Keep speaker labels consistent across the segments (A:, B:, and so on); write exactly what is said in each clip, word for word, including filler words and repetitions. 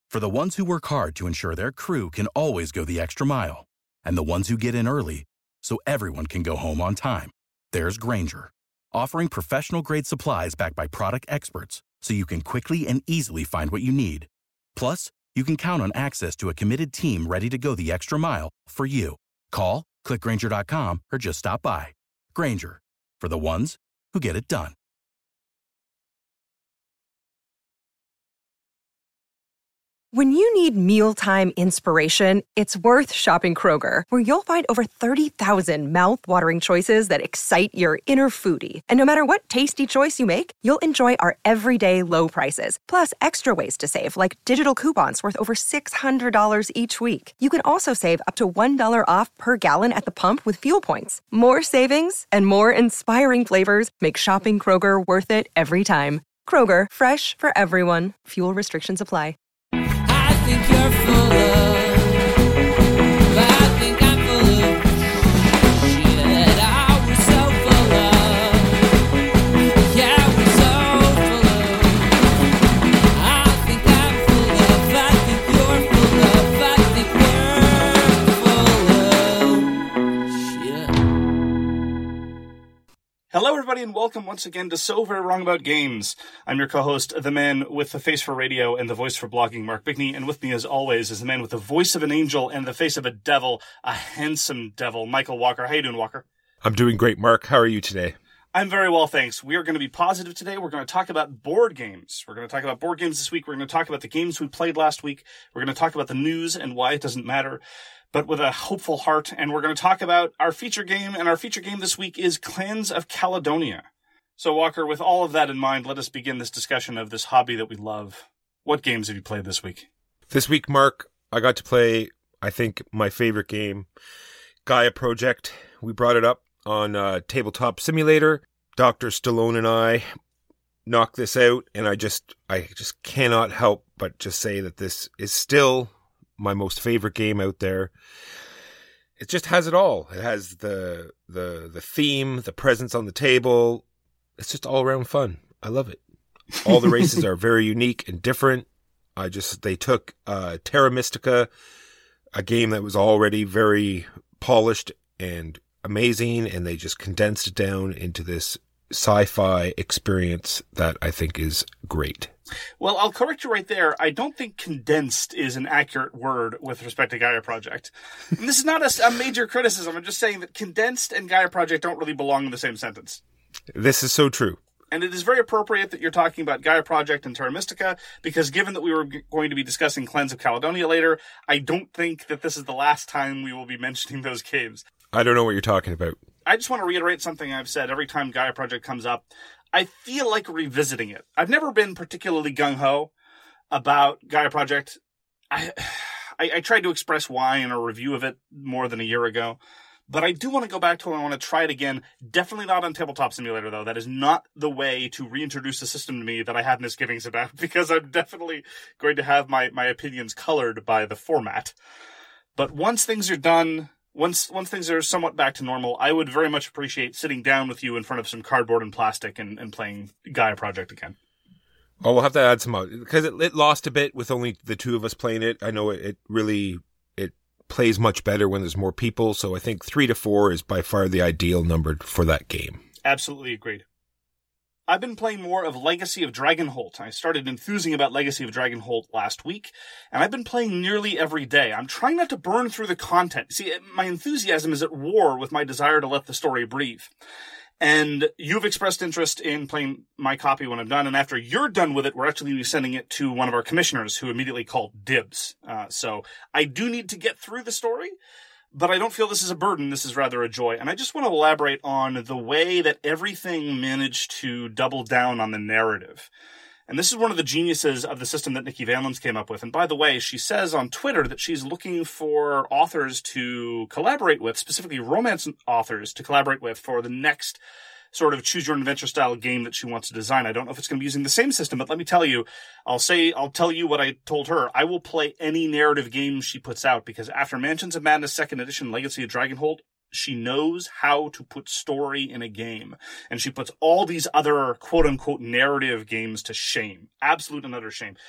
A: For the ones who work hard to ensure their crew can always go the extra mile, and the ones who get in early so everyone can go home on time, there's Grainger, offering professional-grade supplies backed by product experts so you can quickly and easily find what you need. Plus, you can count on access to a committed team ready to go the extra mile for you. Call, click Grainger dot com, or just stop by. Grainger, for the ones who get it done.
B: When you need mealtime inspiration, it's worth shopping Kroger, where you'll find over thirty thousand mouth-watering choices that excite your inner foodie. And no matter what tasty choice you make, you'll enjoy our everyday low prices, plus extra ways to save, like digital coupons worth over six hundred dollars each week. You can also save up to one dollar off per gallon at the pump with fuel points. More savings and more inspiring flavors make shopping Kroger worth it every time. Kroger, fresh for everyone. Fuel restrictions apply.
C: I think you're full of, I think I'm full of shit. I was so full of, yeah, we're so full of. I think I'm full of, I think you're full of, I think we're full of shit.
D: Hello, everybody, and welcome once again to So Very Wrong About Games. I'm your co-host, the man with the face for radio and the voice for blogging, Mark Bigney, and with me, as always, is the man with the voice of an angel and the face of a devil, a handsome devil, Michael Walker. How you doing, Walker?
E: I'm doing great, Mark. How are you today?
D: I'm very well, thanks. We are going to be positive today. We're going to talk about board games. We're going to talk about board games this week. We're going to talk about the games we played last week. We're going to talk about the news and why it doesn't matter, but with a hopeful heart. And we're going to talk about our feature game, and our feature game this week is Clans of Caledonia. So, Walker, with all of that in mind, let us begin this discussion of this hobby that we love. What games have you played this week?
E: This week, Mark, I got to play, I think, my favorite game, Gaia Project. We brought it up on uh, Tabletop Simulator. Doctor Stallone and I knocked this out, and I just, I just cannot help but just say that this is still my most favorite game out there. It just has it all. It has the the the theme, the presence on the table. It's just all around fun. I love it. All the races are very unique and different. I just, they took uh, Terra Mystica, a game that was already very polished and amazing, and they just condensed it down into this sci-fi experience that I think is great.
D: Well, I'll correct you right there. I don't think condensed is an accurate word with respect to Gaia Project. And this is not a, a major criticism. I'm just saying that condensed and Gaia Project don't really belong in the same sentence.
E: This is so true.
D: And it is very appropriate that you're talking about Gaia Project and Terra Mystica, because given that we were g- going to be discussing Clans of Caledonia later, I don't think that this is the last time we will be mentioning those games.
E: I don't know what you're talking about.
D: I just want to reiterate something I've said every time Gaia Project comes up. I feel like revisiting it. I've never been particularly gung-ho about Gaia Project. I, I, I tried to express why in a review of it more than a year ago. But I do want to go back to it. I want to try it again. Definitely not on Tabletop Simulator, though. That is not the way to reintroduce a system to me that I had misgivings about, because I'm definitely going to have my, my opinions colored by the format. But once things are done, once once things are somewhat back to normal, I would very much appreciate sitting down with you in front of some cardboard and plastic and, and playing Gaia Project again.
E: Oh, we'll have to add some out, because it, it lost a bit with only the two of us playing it. I know it, it really... plays much better when there's more people, so I think three to four is by far the ideal number for that game.
D: Absolutely agreed. I've been playing more of Legacy of Dragonholt. I started enthusing about Legacy of Dragonholt last week, and I've been playing nearly every day. I'm trying not to burn through the content. See, my enthusiasm is at war with my desire to let the story breathe. And you've expressed interest in playing my copy when I'm done. And after you're done with it, we're actually going to be sending it to one of our commissioners, who immediately called dibs. Uh, so I do need to get through the story, but I don't feel this is a burden. This is rather a joy. And I just want to elaborate on the way that everything managed to double down on the narrative. And this is one of the geniuses of the system that Nikki Valens came up with. And by the way, she says on Twitter that she's looking for authors to collaborate with, specifically romance authors to collaborate with, for the next sort of choose-your-own-adventure style game that she wants to design. I don't know if it's going to be using the same system, but let me tell you, I'll say, I'll tell you what I told her. I will play any narrative game she puts out, because after Mansions of Madness second Edition Legacy of Dragonholt, she knows how to put story in a game. And she puts all these other quote-unquote narrative games to shame. Absolute and utter shame.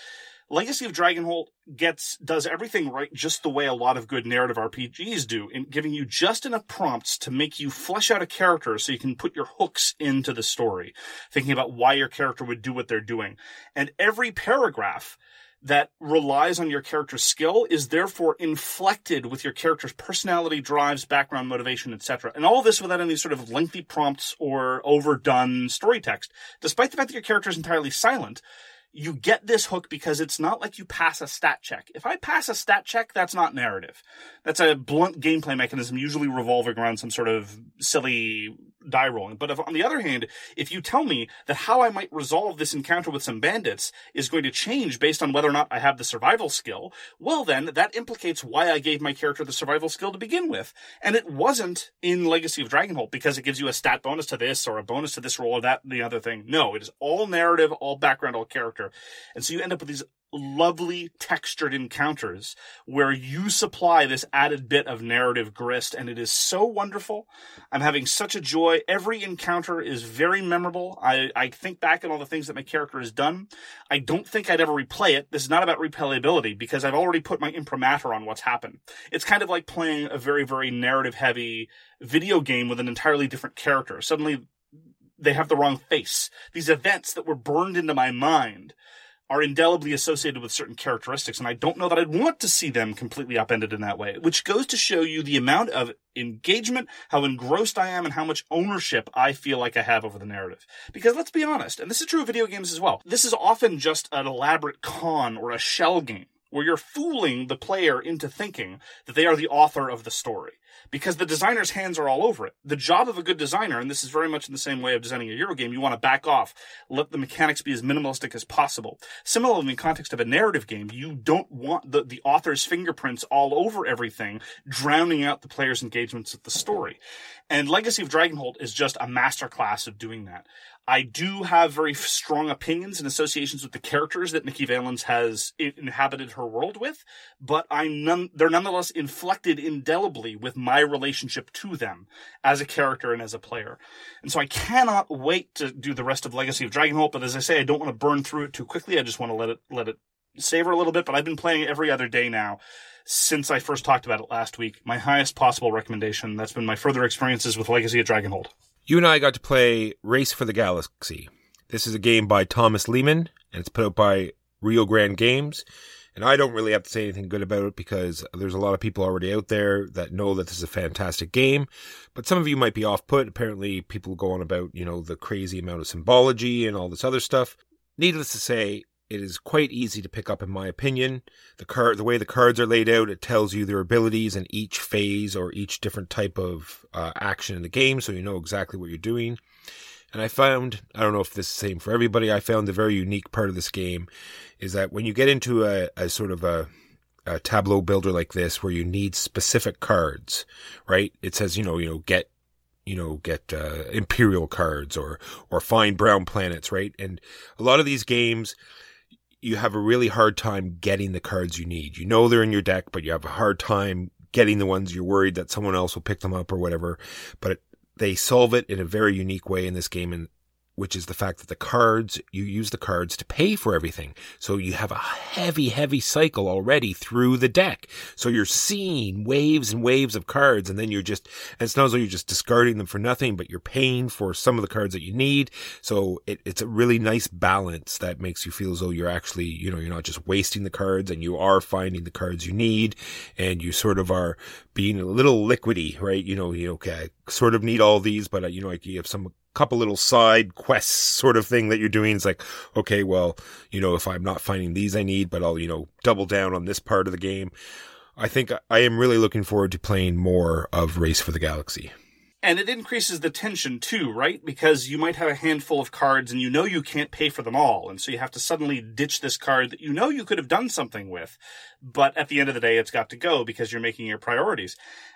D: Legacy of Dragonholt gets does everything right just the way a lot of good narrative R P Gs do, in giving you just enough prompts to make you flesh out a character so you can put your hooks into the story, thinking about why your character would do what they're doing. And every paragraph that relies on your character's skill is therefore inflected with your character's personality, drives, background, motivation, et cetera. And all this without any sort of lengthy prompts or overdone story text. Despite the fact that your character is entirely silent, you get this hook because it's not like you pass a stat check. If I pass a stat check, that's not narrative. That's a blunt gameplay mechanism, usually revolving around some sort of silly die rolling. But if, on the other hand, if you tell me that how I might resolve this encounter with some bandits is going to change based on whether or not I have the survival skill, well then, that implicates why I gave my character the survival skill to begin with. And it wasn't in Legacy of Dragonholt because it gives you a stat bonus to this or a bonus to this roll or that, the other thing. No, it is all narrative, all background, all character. And so you end up with these lovely textured encounters where you supply this added bit of narrative grist, and it is so wonderful. I'm having such a joy. Every encounter is very memorable. I, I think back on all the things that my character has done. I don't think I'd ever replay it. This is not about replayability because I've already put my imprimatur on what's happened. It's kind of like playing a very, very narrative-heavy video game with an entirely different character. Suddenly, they have the wrong face. These events that were burned into my mind are indelibly associated with certain characteristics, and I don't know that I'd want to see them completely upended in that way, which goes to show you the amount of engagement, how engrossed I am, and how much ownership I feel like I have over the narrative. Because let's be honest, and this is true of video games as well, this is often just an elaborate con or a shell game, where you're fooling the player into thinking that they are the author of the story. Because the designer's hands are all over it. The job of a good designer, and this is very much in the same way of designing a Euro game, you want to back off, let the mechanics be as minimalistic as possible. Similarly, in the context of a narrative game, you don't want the, the author's fingerprints all over everything, drowning out the player's engagements with the story. And Legacy of Dragonholt is just a masterclass of doing that. I do have very strong opinions and associations with the characters that Nikki Valens has inhabited her world with, but I'm none, they're nonetheless inflected indelibly with my relationship to them as a character and as a player. And so I cannot wait to do the rest of Legacy of Dragonholt, but as I say, I don't want to burn through it too quickly. I just want to let it, let it savor a little bit, but I've been playing it every other day now since I first talked about it last week. My highest possible recommendation. That's been my further experiences with Legacy of Dragonholt.
E: You and I got to play Race for the Galaxy. This is a game by Thomas Lehman, and it's put out by Rio Grande Games. And I don't really have to say anything good about it because there's a lot of people already out there that know that this is a fantastic game. But some of you might be off-put. Apparently, people go on about, you know, the crazy amount of symbology and all this other stuff. Needless to say, it is quite easy to pick up, in my opinion. The card, the way the cards are laid out, it tells you their abilities in each phase or each different type of uh, action in the game, so you know exactly what you're doing. And I found, I don't know if this is the same for everybody, I found the very unique part of this game is that when you get into a, a sort of a, a tableau builder like this, where you need specific cards, right? It says, you know, you know, get, you know, get uh, Imperial cards or or find brown planets, right? And a lot of these games, you have a really hard time getting the cards you need. You know they're in your deck, but you have a hard time getting the ones you're worried that someone else will pick them up or whatever. But it, they solve it in a very unique way in this game, and which is the fact that the cards, you use the cards to pay for everything. So you have a heavy, heavy cycle already through the deck. So you're seeing waves and waves of cards, and then you're just, and it's not as though you're just discarding them for nothing, but you're paying for some of the cards that you need. So it, it's a really nice balance that makes you feel as though you're actually, you know, you're not just wasting the cards, and you are finding the cards you need, and you sort of are being a little liquidy, right? You know, you okay, I sort of need all these, but uh, you know, like you have some couple little side quests sort of thing that you're doing. It's like, okay, well, you know, if I'm not finding these I need, but I'll, you know, double down on this part of the game. I think I am really looking forward to playing more of Race for the Galaxy.
D: And it increases the tension too, right? Because you might have a handful of cards and you know you can't pay for them all. And so you have to suddenly ditch this card that you know you could have done something with. But at the end of the day, it's got to go because you're making your priorities.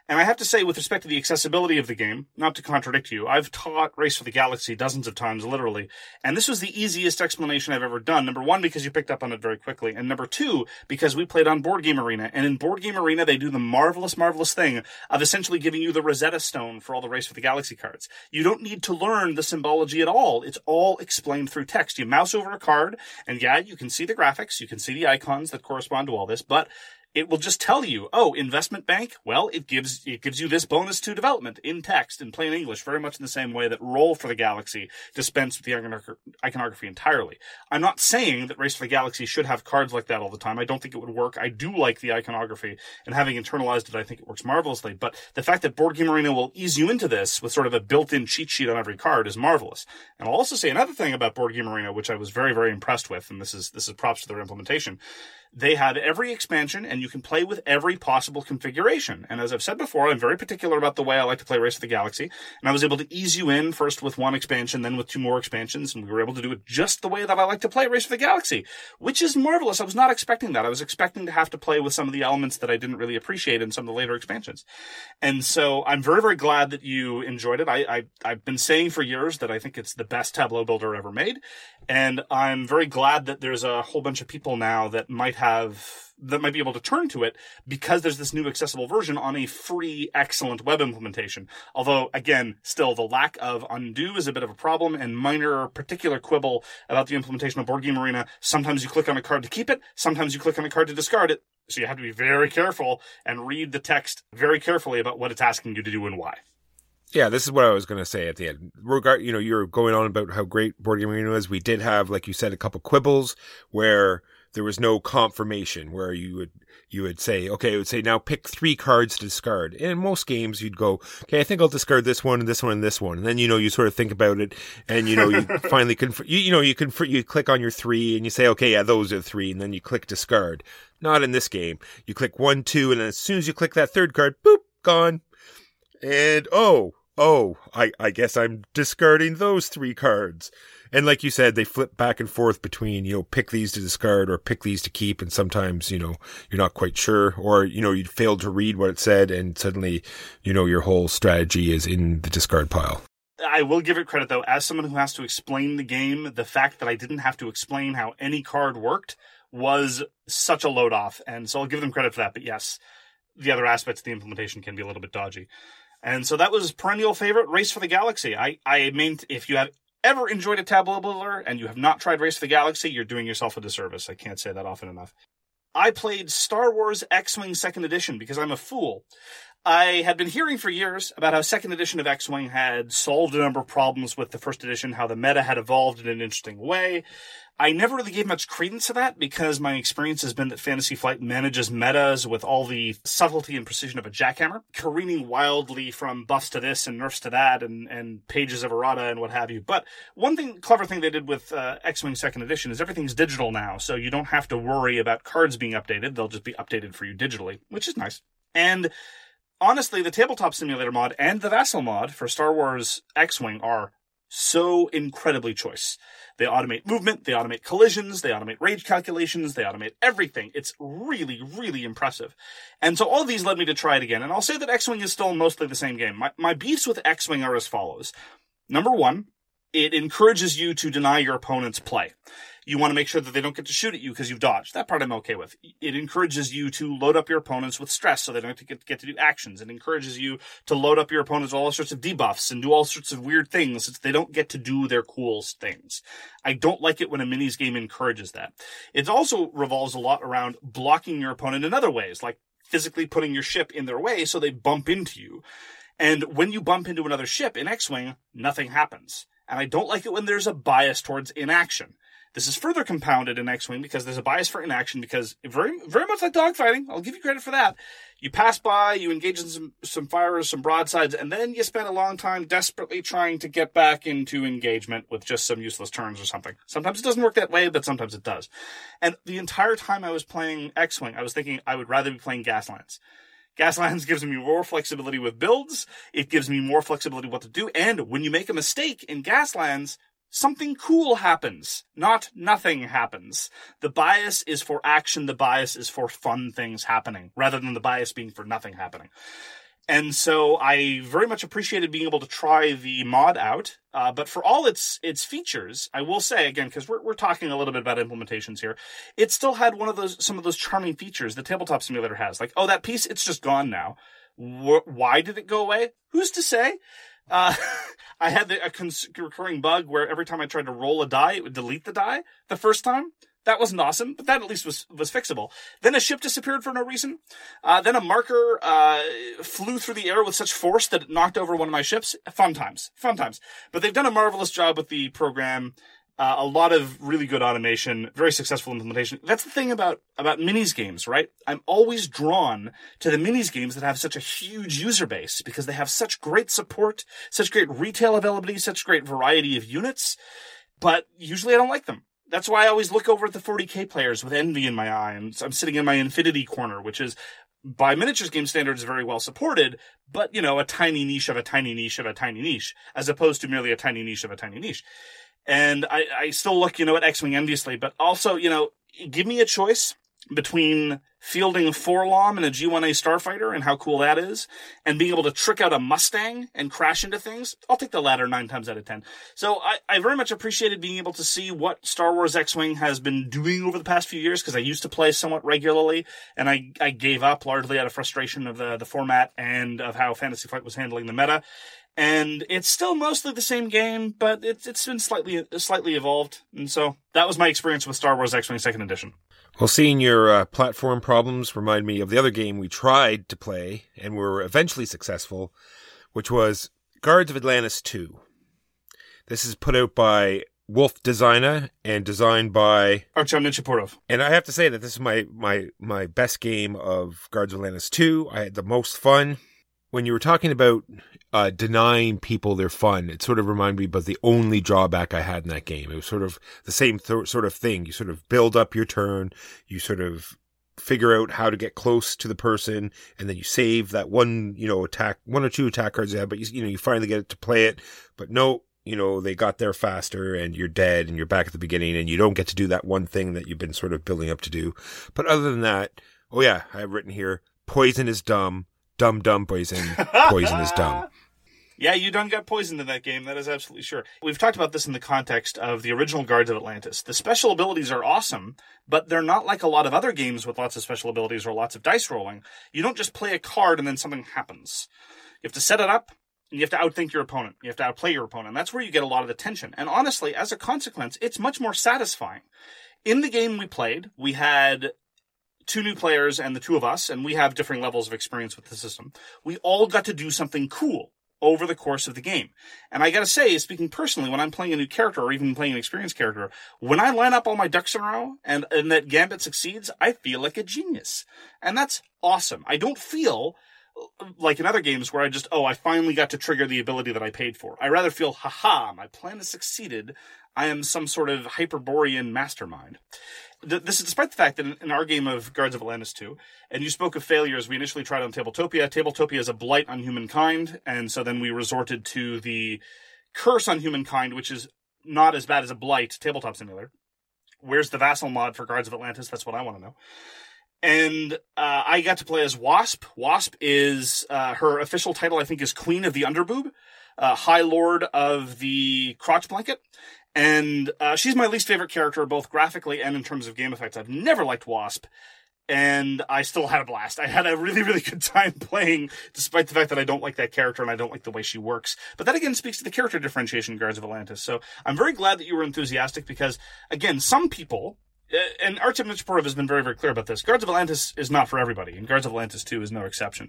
D: And I have to say, with respect to the accessibility of the game, not to contradict you, I've taught Race for the Galaxy dozens of times, literally, and this was the easiest explanation I've ever done. Number one, because you picked up on it very quickly, and number two, because we played on Board Game Arena, and in Board Game Arena, they do the marvelous, marvelous thing of essentially giving you the Rosetta Stone for all the Race for the Galaxy cards. You don't need to learn the symbology at all. It's all explained through text. You mouse over a card, and yeah, you can see the graphics, you can see the icons that correspond to all this, but it will just tell you, oh, investment bank, well, it gives it gives you this bonus to development in text, in plain English, very much in the same way that Roll for the Galaxy dispensed with the iconography entirely. I'm not saying that Race for the Galaxy should have cards like that all the time. I don't think it would work. I do like the iconography, and having internalized it, I think it works marvelously. But the fact that Board Game Arena will ease you into this with sort of a built-in cheat sheet on every card is marvelous. And I'll also say another thing about Board Game Arena, which I was very, very impressed with, and this is this is props to their implementation. They have every expansion, and you can play with every possible configuration. And as I've said before, I'm very particular about the way I like to play Race for the Galaxy. And I was able to ease you in first with one expansion, then with two more expansions, and we were able to do it just the way that I like to play Race for the Galaxy, which is marvelous. I was not expecting that. I was expecting to have to play with some of the elements that I didn't really appreciate in some of the later expansions. And so I'm very, very glad that you enjoyed it. I, I, I've been saying for years that I think it's the best tableau builder ever made. And I'm very glad that there's a whole bunch of people now that might have have that might be able to turn to it because there's this new accessible version on a free, excellent web implementation. Although, again, still the lack of undo is a bit of a problem, and minor particular quibble about the implementation of Board Game Arena. Sometimes you click on a card to keep it, sometimes you click on a card to discard it. So you have to be very careful and read the text very carefully about what it's asking you to do and why.
E: Yeah, this is what I was going to say at the end. Regard, you know, you're going on about how great Board Game Arena is. We did have, like you said, a couple quibbles where there was no confirmation, where you would you would say, okay, it would say, now pick three cards to discard. And in most games, you'd go, okay, I think I'll discard this one and this one and this one. And then, you know, you sort of think about it, and, you know, you finally, conf- you, you know, you can you click on your three, and you say, okay, yeah, those are three, and then you click discard. Not in this game. You click one, two, and then as soon as you click that third card, boop, gone. And, oh, oh, I, I guess I'm discarding those three cards. And like you said, they flip back and forth between, you know, pick these to discard or pick these to keep. And sometimes, you know, you're not quite sure, or, you know, you failed to read what it said, and suddenly, you know, your whole strategy is in the discard pile.
D: I will give it credit, though, as someone who has to explain the game, the fact that I didn't have to explain how any card worked was such a load off. And so I'll give them credit for that. But yes, the other aspects of the implementation can be a little bit dodgy. And so that was perennial favorite, Race for the Galaxy. I, I mean, if you have ever enjoyed a tableau builder and you have not tried Race for the Galaxy, you're doing yourself a disservice. I can't say that often enough. I played Star Wars X-Wing second Edition because I'm a fool. I had been hearing for years about how second Edition of X-Wing had solved a number of problems with the first edition, how the meta had evolved in an interesting way. I never really gave much credence to that because my experience has been that Fantasy Flight manages metas with all the subtlety and precision of a jackhammer, careening wildly from buffs to this and nerfs to that and, and pages of errata and what have you. But one thing, clever thing they did with uh, X-Wing second Edition is everything's digital now, so you don't have to worry about cards being updated. They'll just be updated for you digitally, which is nice. And honestly, the Tabletop Simulator mod and the Vassal mod for Star Wars X-Wing are so incredibly choice. They automate movement, they automate collisions, they automate rage calculations, they automate everything. It's really, really impressive. And so all of these led me to try it again. And I'll say that X-Wing is still mostly the same game. My, my beefs with X-Wing are as follows. Number one, it encourages you to deny your opponent's play. You want to make sure that they don't get to shoot at you because you've dodged. That part I'm okay with. It encourages you to load up your opponents with stress so they don't get, get to do actions. It encourages you to load up your opponents with all sorts of debuffs and do all sorts of weird things so they don't get to do their cool things. I don't like it when a minis game encourages that. It also revolves a lot around blocking your opponent in other ways, like physically putting your ship in their way so they bump into you. And when you bump into another ship in X-Wing, nothing happens. And I don't like it when there's a bias towards inaction. This is further compounded in X-Wing because there's a bias for inaction because very very much like dogfighting, I'll give you credit for that. You pass by, you engage in some, some fires, some broadsides, and then you spend a long time desperately trying to get back into engagement with just some useless turns or something. Sometimes it doesn't work that way, but sometimes it does. And the entire time I was playing X-Wing, I was thinking I would rather be playing Gaslands. Gaslands gives me more flexibility with builds, it gives me more flexibility what to do, and when you make a mistake in Gaslands, something cool happens, not nothing happens. The bias is for action, the bias is for fun things happening, rather than the bias being for nothing happening. And so I very much appreciated being able to try the mod out. Uh, but for all its its features, I will say, again, because we're, we're talking a little bit about implementations here, it still had one of those some of those charming features the Tabletop Simulator has. Like, oh, that piece, it's just gone now. Wh- why did it go away? Who's to say? Uh, I had the, a cons- recurring bug where every time I tried to roll a die, it would delete the die the first time. That wasn't awesome, but that at least was, was fixable. Then a ship disappeared for no reason. Uh, then a marker, uh, flew through the air with such force that it knocked over one of my ships. Fun times. Fun times. But they've done a marvelous job with the program. Uh, a lot of really good automation, very successful implementation. That's the thing about, about minis games, right? I'm always drawn to the minis games that have such a huge user base because they have such great support, such great retail availability, such great variety of units. But usually I don't like them. That's why I always look over at the forty K players with envy in my eye. And I'm sitting in my Infinity corner, which is, by miniatures game standards, very well supported, but, you know, a tiny niche of a tiny niche of a tiny niche, as opposed to merely a tiny niche of a tiny niche. And I, I still look, you know, at X-Wing enviously, but also, you know, give me a choice between fielding a Forlom and a G one A Starfighter and how cool that is, and being able to trick out a Mustang and crash into things. I'll take the latter nine times out of ten. So I, I very much appreciated being able to see what Star Wars X-Wing has been doing over the past few years, because I used to play somewhat regularly, and I, I gave up largely out of frustration of the, the format and of how Fantasy Flight was handling the meta. And it's still mostly the same game, but it's it's been slightly slightly evolved. And so that was my experience with Star Wars X-Wing second Edition.
E: Well, seeing your uh, platform problems remind me of the other game we tried to play and were eventually successful, which was Guards of Atlantis two. This is put out by Wolf Designer and designed by
D: Artyom Nichiporov.
E: And I have to say that this is my, my, my best game of Guards of Atlantis two. I had the most fun. When you were talking about uh, denying people their fun, it sort of reminded me about the only drawback I had in that game. It was sort of the same th- sort of thing. You sort of build up your turn, you sort of figure out how to get close to the person, and then you save that one, you know, attack, one or two attack cards you have, but you, you know, you finally get it to play it. But no, you know, they got there faster and you're dead and you're back at the beginning and you don't get to do that one thing that you've been sort of building up to do. But other than that, oh yeah, I have written here, poison is dumb. Dumb, dumb, poison. Poison is dumb.
D: Yeah, you done got poisoned in that game. That is absolutely sure. We've talked about this in the context of the original Guards of Atlantis. The special abilities are awesome, but they're not like a lot of other games with lots of special abilities or lots of dice rolling. You don't just play a card and then something happens. You have to set it up, and you have to outthink your opponent. You have to outplay your opponent. That's where you get a lot of the tension. And honestly, as a consequence, it's much more satisfying. In the game we played, we had two new players and the two of us, and we have differing levels of experience with the system. We all got to do something cool over the course of the game. And I gotta say, speaking personally, when I'm playing a new character or even playing an experienced character, when I line up all my ducks in a row and, and that Gambit succeeds, I feel like a genius. And that's awesome. I don't feel like in other games where I just, oh, I finally got to trigger the ability that I paid for. I rather feel, haha, my plan has succeeded. I am some sort of Hyperborean mastermind. This is despite the fact that in our game of Guards of Atlantis two, and you spoke of failures, we initially tried on Tabletopia. Tabletopia is a blight on humankind, and so then we resorted to the curse on humankind, which is not as bad as a blight, Tabletop Simulator. Where's the Vassal mod for Guards of Atlantis? That's what I want to know. And uh, I got to play as Wasp. Wasp is, uh, her official title, I think, is Queen of the Underboob, uh, High Lord of the Crotch Blanket. And uh, she's my least favorite character, both graphically and in terms of game effects. I've never liked Wasp, and I still had a blast. I had a really, really good time playing, despite the fact that I don't like that character and I don't like the way she works. But that, again, speaks to the character differentiation in Guards of Atlantis. So I'm very glad that you were enthusiastic because, again, some people, and Artyom Nichiporov has been very, very clear about this, Guards of Atlantis is not for everybody, and Guards of Atlantis two is no exception.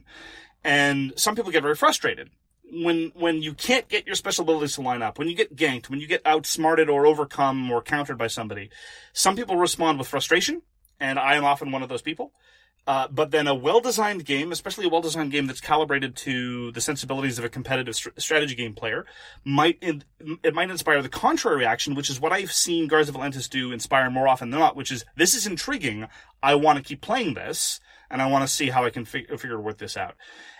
D: And some people get very frustrated when when you can't get your special abilities to line up, when you get ganked, when you get outsmarted or overcome or countered by somebody. Some people respond with frustration, and I am often one of those people. Uh, but then a well-designed game, especially a well-designed game that's calibrated to the sensibilities of a competitive st- strategy game player, might in, it might inspire the contrary reaction, which is what I've seen Guards of Atlantis do inspire more often than not, which is, this is intriguing, I want to keep playing this, and I want to see how I can fig- figure work this out.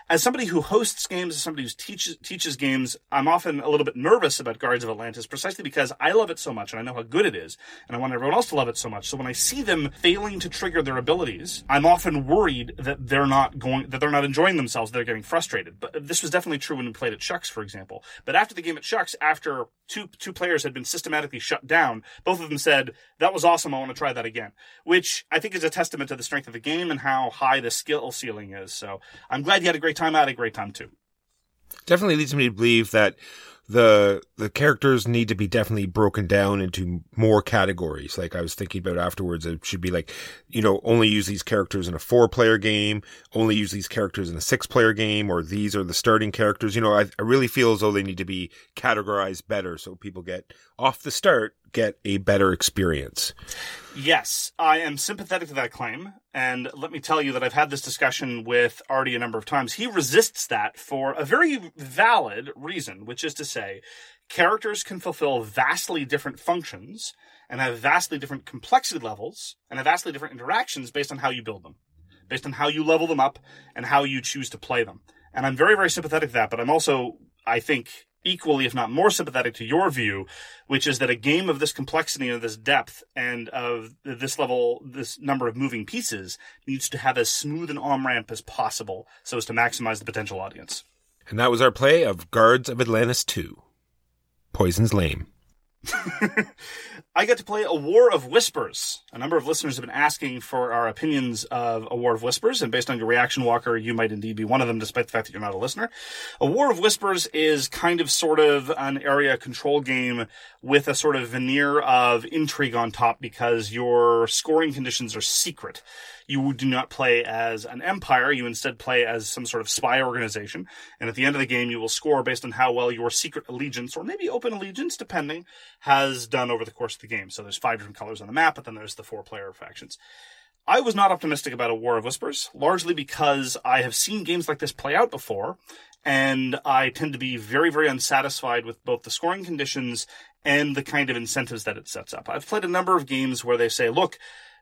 D: as somebody who hosts games, as somebody who teaches teaches games, I'm often a little bit nervous about Guardians of Atlantis precisely because I love it so much and I know how good it is, and I want everyone else to love it so much. So when I see them failing to trigger their abilities, I'm often worried that they're not going, that they're not enjoying themselves, they're getting frustrated. But this was definitely true when we played at Shucks, for example. But after the game at Shucks, after two two players had been systematically shut down, both of them said, "That was awesome, I want to try that again," which I think is a testament to the strength of the game and how high the skill ceiling is. So I'm glad you had a great time. I had a great time too.
E: Definitely leads me to believe that the the characters need to be definitely broken down into more categories. Like I was thinking about afterwards, it should be like, you know, only use these characters in a four-player game, only use these characters in a six-player game, or these are the starting characters. You know, I, I really feel as though they need to be categorized better so people get, off the start, get a better experience.
D: Yes, I am sympathetic to that claim, and let me tell you that I've had this discussion with Artie a number of times. He resists that for a very valid reason, which is to say, characters can fulfill vastly different functions and have vastly different complexity levels and have vastly different interactions based on how you build them, based on how you level them up and how you choose to play them. And I'm very, very sympathetic to that, but I'm also, I think, equally, if not more sympathetic to your view, which is that a game of this complexity and this depth and of this level, this number of moving pieces needs to have as smooth an on-ramp as possible so as to maximize the potential audience.
E: And that was our play of Guards of Atlantis two. Poison's lame.
D: I get to play A War of Whispers. A number of listeners have been asking for our opinions of A War of Whispers, and based on your reaction, Walker, you might indeed be one of them, despite the fact that you're not a listener. A War of Whispers is kind of sort of an area control game with a sort of veneer of intrigue on top because your scoring conditions are secret. You do not play as an empire. You instead play as some sort of spy organization. And at the end of the game, you will score based on how well your secret allegiance, or maybe open allegiance, depending, has done over the course of the game. So there's five different colors on the map, but then there's the four-player factions. I was not optimistic about A War of Whispers, largely because I have seen games like this play out before, and I tend to be very, very unsatisfied with both the scoring conditions and the kind of incentives that it sets up. I've played a number of games where they say, look,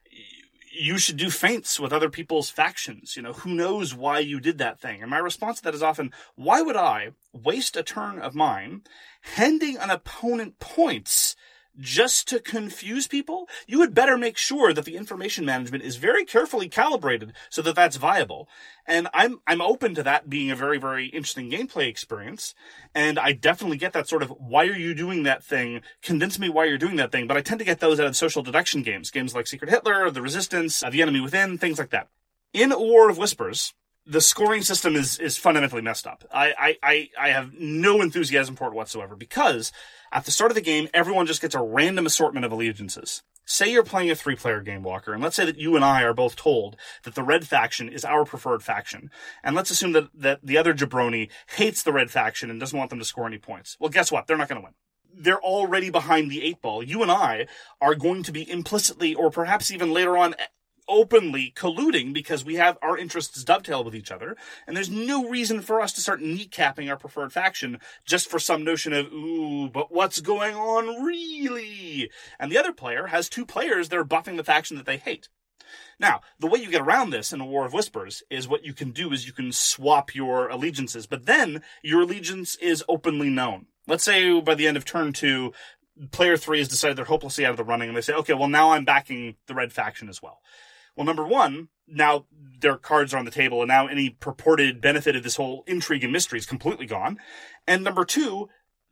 D: you should do feints with other people's factions. You know, who knows why you did that thing? And my response to that is often, why would I waste a turn of mine handing an opponent points just to confuse people? You had better make sure that the information management is very carefully calibrated so that that's viable. And I'm I'm open to that being a very, very interesting gameplay experience. And I definitely get that sort of, why are you doing that thing? Convince me why you're doing that thing. But I tend to get those out of social deduction games. Games like Secret Hitler, The Resistance, The Enemy Within, things like that. In A War of Whispers, the scoring system is is fundamentally messed up. I, I, I, I have no enthusiasm for it whatsoever because at the start of the game, everyone just gets a random assortment of allegiances. Say you're playing a three-player game, Walker, and let's say that you and I are both told that the red faction is our preferred faction. And let's assume that, that the other jabroni hates the red faction and doesn't want them to score any points. Well, guess what? They're not going to win. They're already behind the eight ball. You and I are going to be implicitly, or perhaps even later on, openly colluding because we have our interests dovetail with each other, and there's no reason for us to start kneecapping our preferred faction just for some notion of, ooh, but what's going on really? And the other player has two players that are buffing the faction that they hate. Now, the way you get around this in A War of Whispers is what you can do is you can swap your allegiances, but then your allegiance is openly known. Let's say by the end of turn two, player three has decided they're hopelessly out of the running, and they say, okay, well, now I'm backing the red faction as well. Well, number one, now their cards are on the table, and now any purported benefit of this whole intrigue and mystery is completely gone. And number two,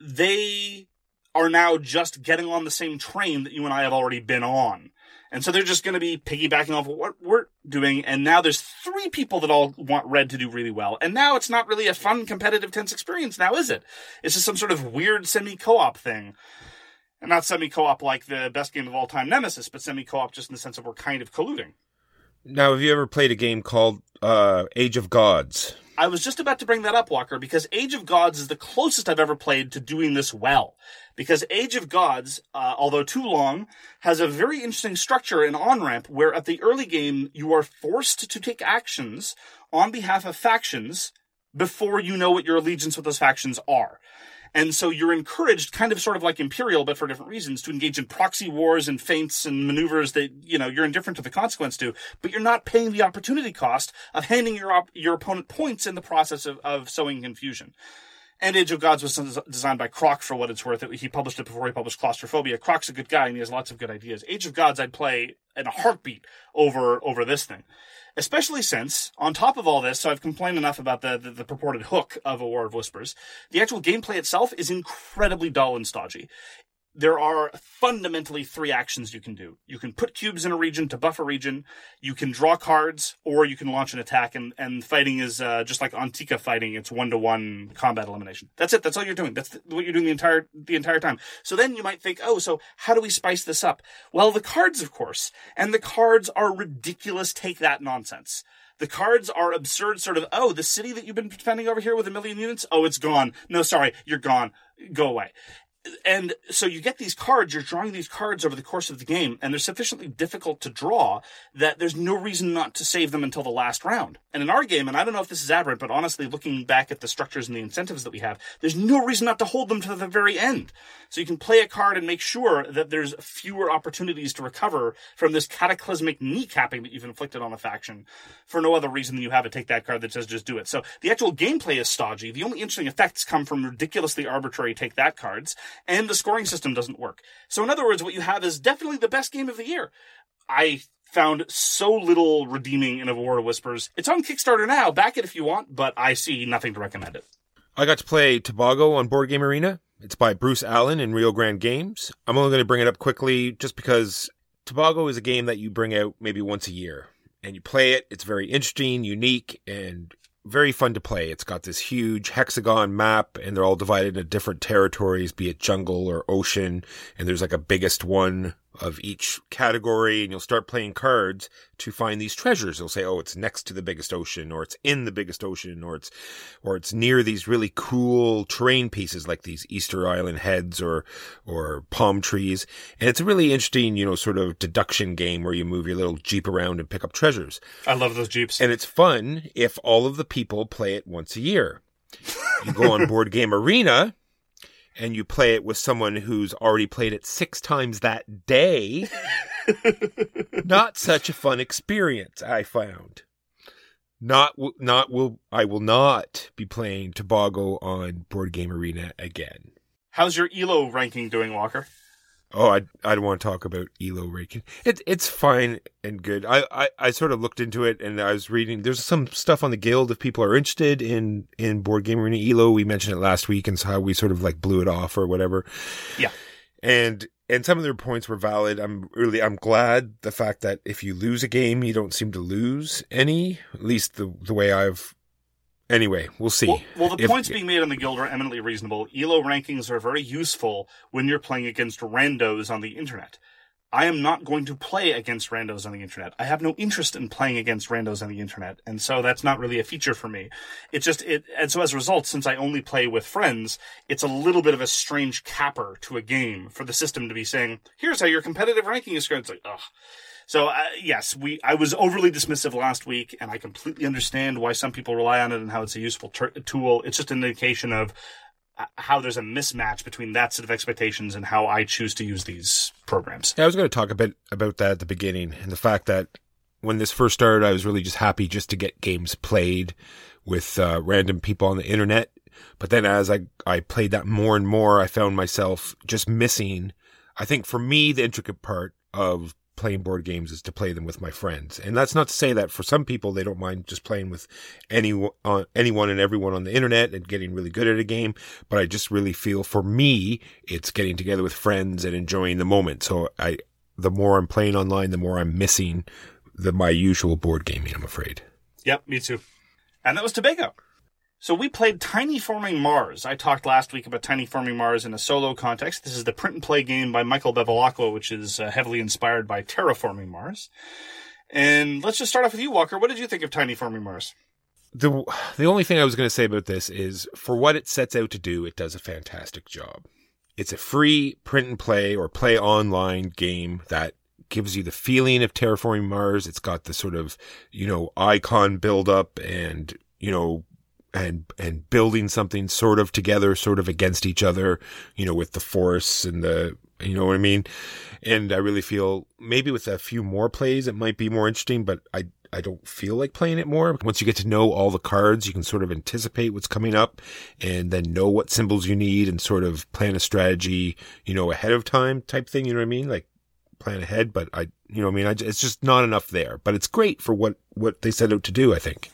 D: they are now just getting on the same train that you and I have already been on. And so they're just going to be piggybacking off of what we're doing, and now there's three people that all want red to do really well. And now it's not really a fun, competitive, tense experience now, is it? It's just some sort of weird semi-co-op thing. And not semi-co-op like the best game of all time, Nemesis, but semi-co-op just in the sense of we're kind of colluding.
E: Now, have you ever played a game called uh, Age of Gods?
D: I was just about to bring that up, Walker, because Age of Gods is the closest I've ever played to doing this well. Because Age of Gods, uh, although too long, has a very interesting structure and on-ramp where at the early game you are forced to take actions on behalf of factions before you know what your allegiance with those factions are. And so you're encouraged, kind of sort of like Imperial, but for different reasons, to engage in proxy wars and feints and maneuvers that, you know, you're indifferent to the consequence to, but you're not paying the opportunity cost of handing your op- your opponent points in the process of, of sowing confusion. And Age of Gods was designed by Croc, for what it's worth. He published it before he published Claustrophobia. Croc's a good guy, and he has lots of good ideas. Age of Gods I'd play in a heartbeat over over this thing. Especially since, on top of all this, so I've complained enough about the, the, the purported hook of A War of Whispers, the actual gameplay itself is incredibly dull and stodgy. There are fundamentally three actions you can do. You can put cubes in a region to buff a region, you can draw cards, or you can launch an attack, and, and fighting is uh, just like Antica fighting, it's one-to-one combat elimination. That's it, that's all you're doing. That's the, what you're doing the entire the entire time. So then you might think, oh, so how do we spice this up? Well, the cards, of course, and the cards are ridiculous take that nonsense. The cards are absurd, sort of, oh, the city that you've been defending over here with a million units? Oh, it's gone. No, sorry, you're gone. Go away. And so you get these cards, you're drawing these cards over the course of the game, and they're sufficiently difficult to draw that there's no reason not to save them until the last round. And in our game, and I don't know if this is aberrant, but honestly, looking back at the structures and the incentives that we have, there's no reason not to hold them to the very end. So you can play a card and make sure that there's fewer opportunities to recover from this cataclysmic kneecapping that you've inflicted on a faction for no other reason than you have to take that card that says just do it. So the actual gameplay is stodgy. The only interesting effects come from ridiculously arbitrary take that cards, and the scoring system doesn't work. So in other words, what you have is definitely the best game of the year. I found so little redeeming in A War of Whispers. It's on Kickstarter now. Back it if you want, but I see nothing to recommend it.
E: I got to play Tobago on Board Game Arena. It's by Bruce Allen and Rio Grande Games. I'm only going to bring it up quickly just because Tobago is a game that you bring out maybe once a year. And you play it. It's very interesting, unique, and very fun to play. It's got this huge hexagon map, and they're all divided into different territories, be it jungle or ocean. And there's like a biggest one of each category, and you'll start playing cards to find these treasures. They'll say, oh, it's next to the biggest ocean, or it's in the biggest ocean, or it's, or it's near these really cool terrain pieces like these Easter Island heads or, or palm trees. And it's a really interesting, you know, sort of deduction game where you move your little Jeep around and pick up treasures.
D: I love those Jeeps.
E: And it's fun if all of the people play it once a year. You go on Board Game Arena, and you play it with someone who's already played it six times that day. Not such a fun experience, I found. Not, not will, I will not be playing Tobago on Board Game Arena again.
D: How's your E L O ranking doing, Walker?
E: Oh, I I don't want to talk about E L O ranking. It, it's fine and good. I, I, I sort of looked into it, and I was reading. There's some stuff on the Guild if people are interested in, in Board Game Arena E L O. We mentioned it last week, and so how we sort of like blew it off or whatever.
D: Yeah.
E: And and some of their points were valid. I'm really I'm glad the fact that if you lose a game, you don't seem to lose any. At least the the way I've. Anyway, we'll see.
D: Well, well the
E: if,
D: points being made on the Guild are eminently reasonable. E L O rankings are very useful when you're playing against randos on the internet. I am not going to play against randos on the internet. I have no interest in playing against randos on the internet, and so that's not really a feature for me. It's just it, and so as a result, since I only play with friends, it's a little bit of a strange capper to a game for the system to be saying, "Here's how your competitive ranking is going." It's like, ugh. So, uh, yes, we. I was overly dismissive last week, and I completely understand why some people rely on it and how it's a useful ter- tool. It's just an indication of uh, how there's a mismatch between that set of expectations and how I choose to use these programs.
E: Yeah, I was going to talk a bit about that at the beginning, and the fact that when this first started, I was really just happy just to get games played with uh, random people on the internet. But then as I, I played that more and more, I found myself just missing, I think for me, the intricate part of playing board games is to play them with my friends. And that's not to say that for some people, they don't mind just playing with any, uh, anyone and everyone on the internet and getting really good at a game. But I just really feel for me, it's getting together with friends and enjoying the moment. So I, the more I'm playing online, the more I'm missing the, my usual board gaming, I'm afraid.
D: Yep, me too. And that was Tobago. So we played Tiny Forming Mars. I talked last week about Tiny Forming Mars in a solo context. This is the print and play game by Michael Bevilacqua, which is uh, heavily inspired by Terraforming Mars. And let's just start off with you, Walker. What did you think of Tiny Forming Mars?
E: The the only thing I was going to say about this is, for what it sets out to do, it does a fantastic job. It's a free print and play or play online game that gives you the feeling of Terraforming Mars. It's got the sort of, you know, icon build up and, you know, and and building something sort of together, sort of against each other, you know, with the forests and the, you know what I mean? And I really feel maybe with a few more plays, it might be more interesting, but I, I don't feel like playing it more. Once you get to know all the cards, you can sort of anticipate what's coming up and then know what symbols you need and sort of plan a strategy, you know, ahead of time type thing. You know what I mean? Like plan ahead, but I, you know what I mean? I, it's just not enough there, but it's great for what, what they set out to do, I think.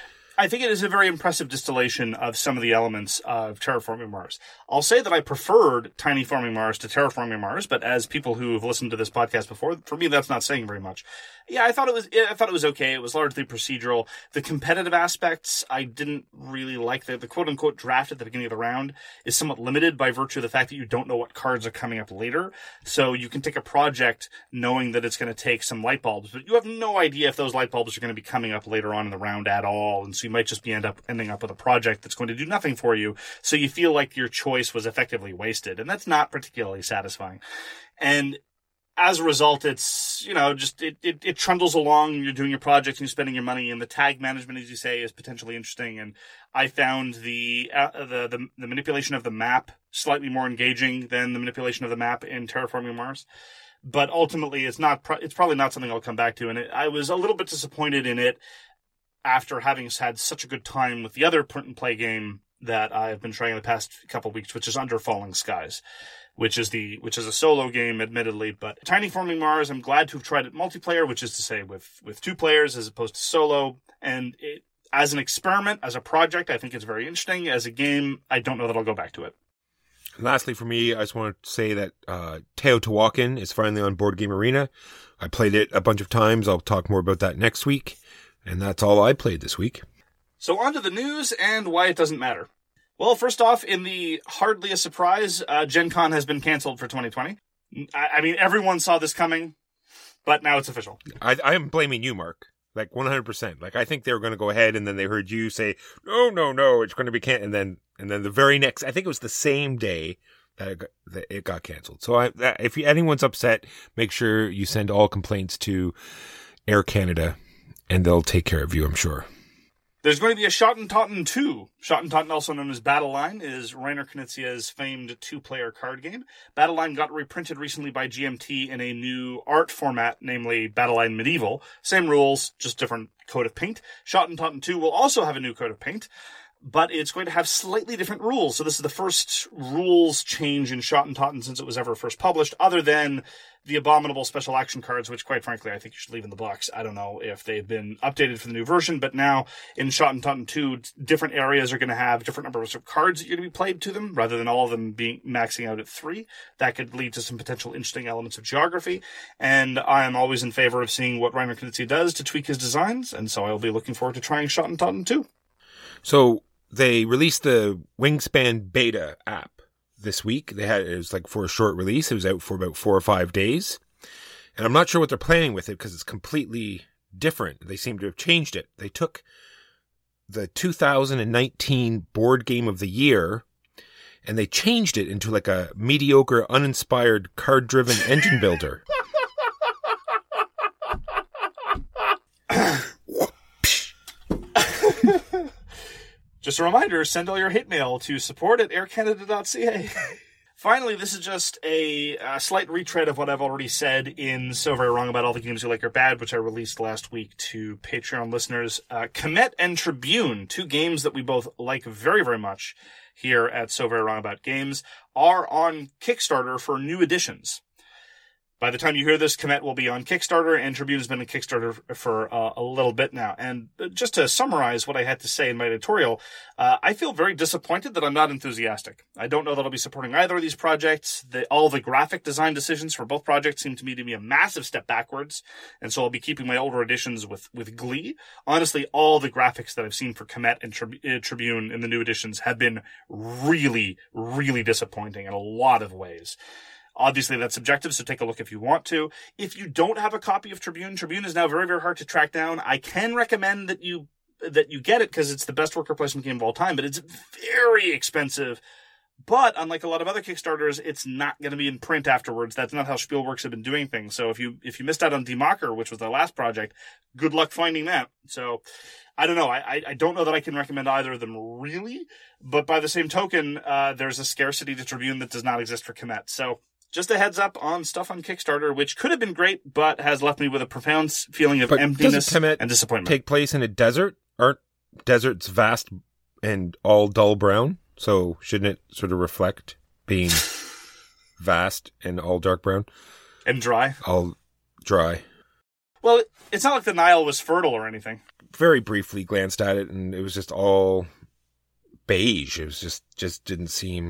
D: I think it is a very impressive distillation of some of the elements of Terraforming Mars. I'll say that I preferred Tiny Forming Mars to Terraforming Mars, but as people who have listened to this podcast before, for me, that's not saying very much. Yeah, I thought it was, I thought it was okay. It was largely procedural. The competitive aspects, I didn't really like. The, the quote-unquote draft at the beginning of the round is somewhat limited by virtue of the fact that you don't know what cards are coming up later. So you can take a project knowing that it's going to take some light bulbs, but you have no idea if those light bulbs are going to be coming up later on in the round at all. And so you might just be end up ending up with a project that's going to do nothing for you. So you feel like your choice was effectively wasted. And that's not particularly satisfying. And as a result, it's, you know, just, it, it, it trundles along. You're doing your project and you're spending your money, and the tag management, as you say, is potentially interesting. And I found the, uh, the, the, the manipulation of the map slightly more engaging than the manipulation of the map in Terraforming Mars. But ultimately, it's not, pro- it's probably not something I'll come back to. And it, I was a little bit disappointed in it after having had such a good time with the other print and play game that I've been trying in the past couple of weeks, which is Under Falling Skies, which is the which is a solo game, admittedly. But Tiny Forming Mars, I'm glad to have tried it multiplayer, which is to say with with two players as opposed to solo. And it, as an experiment, as a project, I think it's very interesting. As a game, I don't know that I'll go back to it.
E: Lastly, for me, I just want to say that uh, Teotihuacan is finally on Board Game Arena. I played it a bunch of times. I'll talk more about that next week. And that's all I played this week.
D: So on to the news and why it doesn't matter. Well, first off, in the hardly a surprise, uh, Gen Con has been canceled for twenty twenty. I, I mean, everyone saw this coming, but now it's official.
E: I, I am blaming you, Mark. Like one hundred percent. Like I think they were going to go ahead, and then they heard you say, "No, no, no, it's going to be canceled." And then, and then the very next, I think it was the same day that it got, that it got canceled. So I, if anyone's upset, make sure you send all complaints to Air Canada, and they'll take care of you, I'm sure.
D: There's going to be a Schotten Totten two. Schotten Totten, also known as Battle Line, is Reiner Knizia's famed two-player card game. Battle Line got reprinted recently by G M T in a new art format, namely Battle Line Medieval. Same rules, just different coat of paint. Schotten Totten two will also have a new coat of paint, but it's going to have slightly different rules. So this is the first rules change in Schotten Totten since it was ever first published, other than the abominable special action cards, which quite frankly I think you should leave in the box. I don't know if they've been updated for the new version, but now in Schotten Totten two, different areas are going to have different numbers of cards that you're going to be played to them, rather than all of them being maxing out at three. That could lead to some potential interesting elements of geography, and I am always in favor of seeing what Reiner Knizia does to tweak his designs, and so I'll be looking forward to trying Schotten Totten two.
E: So they released the Wingspan beta app this week. They had, it was like for a short release. It was out for about four or five days. And I'm not sure what they're planning with it because it's completely different. They seem to have changed it. They took the two thousand nineteen board game of the year and they changed it into like a mediocre, uninspired, card-driven engine builder.
D: Just a reminder, send all your hate mail to support at air canada dot c a. Finally, this is just a, a slight retread of what I've already said in So Very Wrong About All the Games You Like Are Bad, which I released last week to Patreon listeners. Uh, Kemet and Tribune, two games that we both like very, very much here at So Very Wrong About Games, are on Kickstarter for new editions. By the time you hear this, Kemet will be on Kickstarter, and Tribune has been on Kickstarter for uh, a little bit now. And just to summarize what I had to say in my editorial, uh, I feel very disappointed that I'm not enthusiastic. I don't know that I'll be supporting either of these projects. The, all the graphic design decisions for both projects seem to me to be a massive step backwards, and so I'll be keeping my older editions with, with glee. Honestly, all the graphics that I've seen for Kemet and Tri- uh, Tribune in the new editions have been really, really disappointing in a lot of ways. Obviously, that's subjective, so take a look if you want to. If you don't have a copy of Tribune, Tribune is now very, very hard to track down. I can recommend that you that you get it because it's the best worker placement game of all time, but it's very expensive. But unlike a lot of other Kickstarters, it's not going to be in print afterwards. That's not how Spielworks have been doing things. So if you if you missed out on Die Macher, which was their last project, good luck finding that. So I don't know. I, I don't know that I can recommend either of them really. But by the same token, uh, there's a scarcity to Tribune that does not exist for Kemet. So just a heads up on stuff on Kickstarter, which could have been great, but has left me with a profound feeling of
E: But
D: emptiness
E: doesn't Kemet
D: and disappointment.
E: take place in a desert? Aren't deserts vast and all dull brown? So shouldn't it sort of reflect being vast and all dark brown?
D: And dry.
E: All dry.
D: Well, it's not like the Nile was fertile or anything.
E: Very briefly glanced at it, and it was just all beige. It was just, just didn't seem...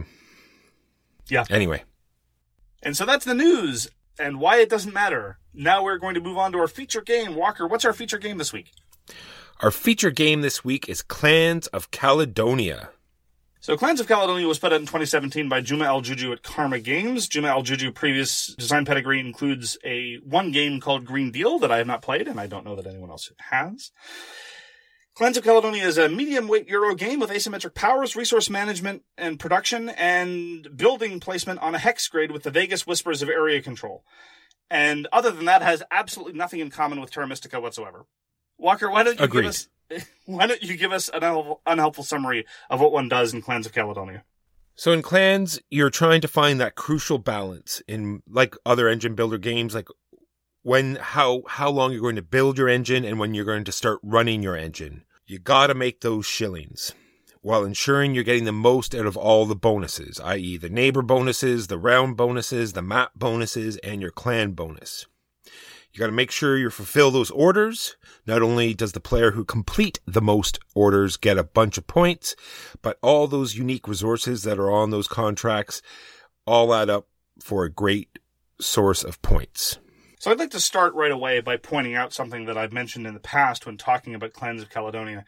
D: Yeah.
E: Anyway.
D: And so that's the news, and why it doesn't matter. Now we're going to move on to our feature game. Walker, what's our feature game this week?
E: Our feature game this week is Clans of Caledonia.
D: So Clans of Caledonia was put out in twenty seventeen by Juma Al-Juju at Karma Games. Juma Al-Juju previous design pedigree includes a one game called Green Deal that I have not played, and I don't know that anyone else has. Clans of Caledonia is a medium-weight Euro game with asymmetric powers, resource management and production, and building placement on a hex grid with the Vegas Whispers of area control. And other than that, has absolutely nothing in common with Terra Mystica whatsoever. Walker, why don't you
E: Agreed.
D: give us... Why don't you give us an unhelpful, unhelpful summary of what one does in Clans of Caledonia?
E: So in Clans, you're trying to find that crucial balance in, like other engine builder games, like when, how, how long you're going to build your engine and when you're going to start running your engine. You gotta make those shillings while ensuring you're getting the most out of all the bonuses, that is the neighbor bonuses, the round bonuses, the map bonuses, and your clan bonus. You got to make sure you fulfill those orders. Not only does the player who complete the most orders get a bunch of points, but all those unique resources that are on those contracts all add up for a great source of points.
D: So I'd like to start right away by pointing out something that I've mentioned in the past when talking about Clans of Caledonia.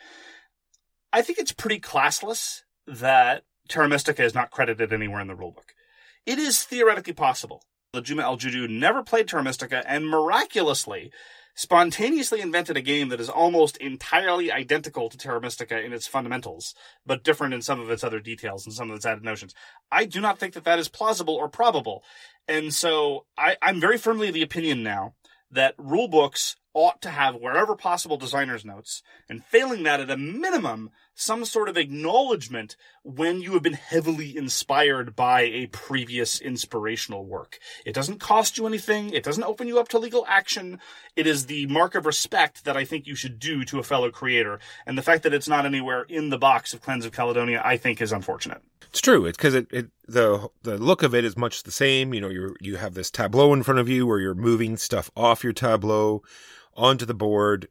D: I think it's pretty classless that Terra Mystica is not credited anywhere in the rulebook. It is theoretically possible. The Juma Al-Juju never played Terra Mystica and miraculously spontaneously invented a game that is almost entirely identical to Terra Mystica in its fundamentals, but different in some of its other details and some of its added notions. I do not think that that is plausible or probable. And so I, I'm very firmly of the opinion now that rulebooks ought to have, wherever possible, designer's notes, and failing that, at a minimum, some sort of acknowledgement when you have been heavily inspired by a previous inspirational work. It doesn't cost you anything. It doesn't open you up to legal action. It is the mark of respect that I think you should do to a fellow creator. And the fact that it's not anywhere in the box of Clans of Caledonia, I think, is unfortunate.
E: It's true. It's because it, it the the look of it is much the same. You know, you you have this tableau in front of you where you're moving stuff off your tableau onto the board,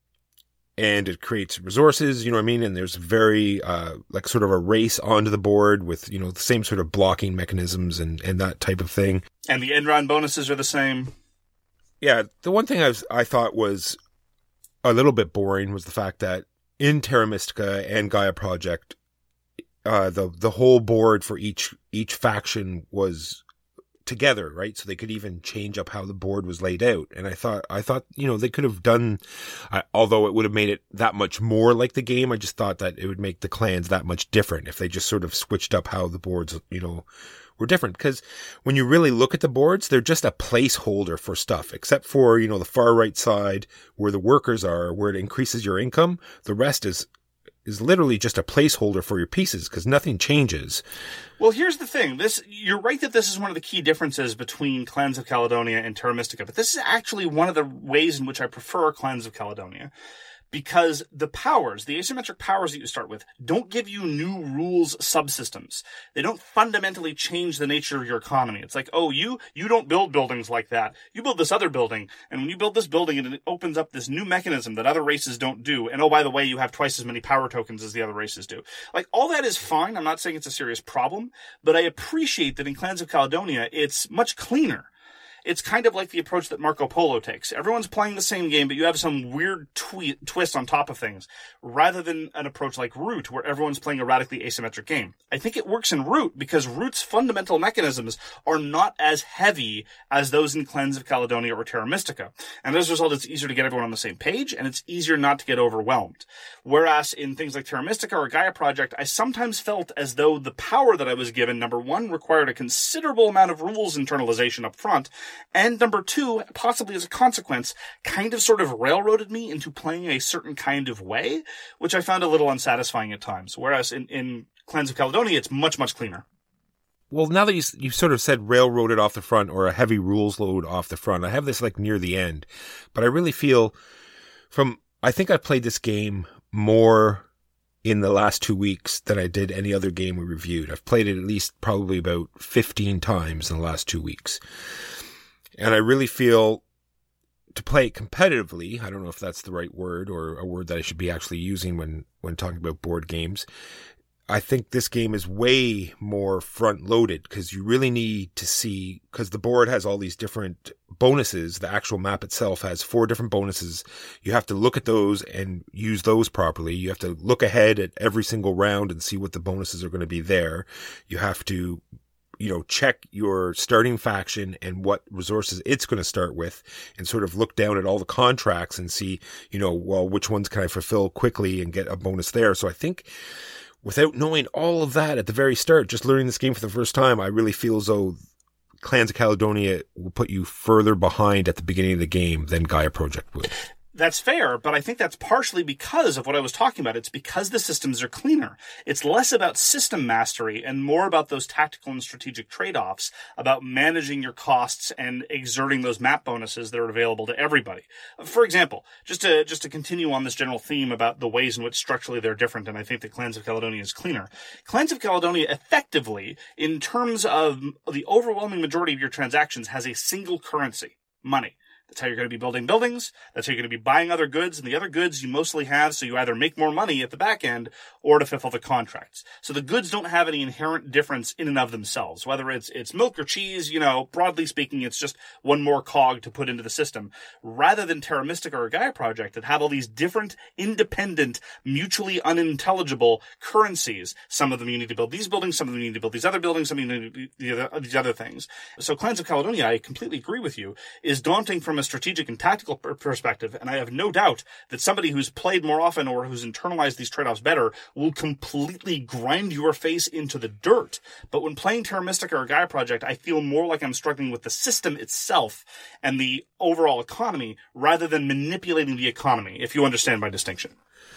E: and it creates resources, you know what I mean? And there's very, uh, like sort of a race onto the board with, you know, the same sort of blocking mechanisms and, and that type of thing.
D: And the end round bonuses are the same.
E: Yeah. The one thing I was, I thought was a little bit boring was the fact that in Terra Mystica and Gaia Project, uh, the, the whole board for each, each faction was together, right? So they could even change up how the board was laid out. And I thought, I thought, you know, they could have done, uh, although it would have made it that much more like the game, I just thought that it would make the clans that much different if they just sort of switched up how the boards, you know, were different. Because when you really look at the boards, they're just a placeholder for stuff, except for, you know, the far right side where the workers are, where it increases your income. The rest is is literally just a placeholder for your pieces because nothing changes.
D: Well, here's the thing. This, you're right that this is one of the key differences between Clans of Caledonia and Terra Mystica, but this is actually one of the ways in which I prefer Clans of Caledonia. Because the powers, the asymmetric powers that you start with, don't give you new rules subsystems. They don't fundamentally change the nature of your economy. It's like, oh, you you don't build buildings like that. You build this other building, and when you build this building, it opens up this new mechanism that other races don't do. And oh, by the way, you have twice as many power tokens as the other races do. Like, all that is fine. I'm not saying it's a serious problem, but I appreciate that in Clans of Caledonia, it's much cleaner. it's kind of like the approach that Marco Polo takes. Everyone's playing the same game, but you have some weird twi- twist on top of things, rather than an approach like Root, where everyone's playing a radically asymmetric game. I think it works in Root because Root's fundamental mechanisms are not as heavy as those in Cleanse of Caledonia or Terra Mystica. And as a result, it's easier to get everyone on the same page, and it's easier not to get overwhelmed. Whereas in things like Terra Mystica or Gaia Project, I sometimes felt as though the power that I was given, number one, required a considerable amount of rules internalization up front, and number two, possibly as a consequence, kind of sort of railroaded me into playing a certain kind of way, which I found a little unsatisfying at times. Whereas in, in Cleanse of Caledonia, it's much, much cleaner.
E: Well, now that you you sort of said railroaded off the front or a heavy rules load off the front, I have this like near the end, but I really feel from, I think I've played this game more in the last two weeks than I did any other game we reviewed. I've played it at least probably about fifteen times in the last two weeks. And I really feel to play it competitively, I don't know if that's the right word or a word that I should be actually using when, when talking about board games. I think this game is way more front loaded because you really need to see, because the board has all these different bonuses. The actual map itself has four different bonuses. You have to look at those and use those properly. You have to look ahead at every single round and see what the bonuses are going to be there. You have to, you know, check your starting faction and what resources it's going to start with and sort of look down at all the contracts and see, you know, well, which ones can I fulfill quickly and get a bonus there. So I think without knowing all of that at the very start, just learning this game for the first time, I really feel as though Clans of Caledonia will put you further behind at the beginning of the game than Gaia Project would.
D: That's fair, but I think that's partially because of what I was talking about. It's because the systems are cleaner. It's less about system mastery and more about those tactical and strategic trade-offs, about managing your costs and exerting those map bonuses that are available to everybody. For example, just to just to continue on this general theme about the ways in which structurally they're different, and I think that Clans of Caledonia is cleaner. Clans of Caledonia effectively, in terms of the overwhelming majority of your transactions, has a single currency, money. That's how you're going to be building buildings. That's how you're going to be buying other goods. And the other goods you mostly have, so you either make more money at the back end or to fulfill the contracts. So the goods don't have any inherent difference in and of themselves. Whether it's it's milk or cheese, you know, broadly speaking, it's just one more cog to put into the system. Rather than Terra Mystica or Gaia Project that have all these different, independent, mutually unintelligible currencies. Some of them you need to build these buildings, some of them you need to build these other buildings, some of them you need to build these other things. So Clans of Caledonia, I completely agree with you, is daunting from a strategic and tactical per- perspective, and I have no doubt that somebody who's played more often or who's internalized these trade-offs better will completely grind your face into the dirt. But when playing Terra Mystica or Gaia Project, I feel more like I'm struggling with the system itself and the overall economy rather than manipulating the economy, if you understand my distinction.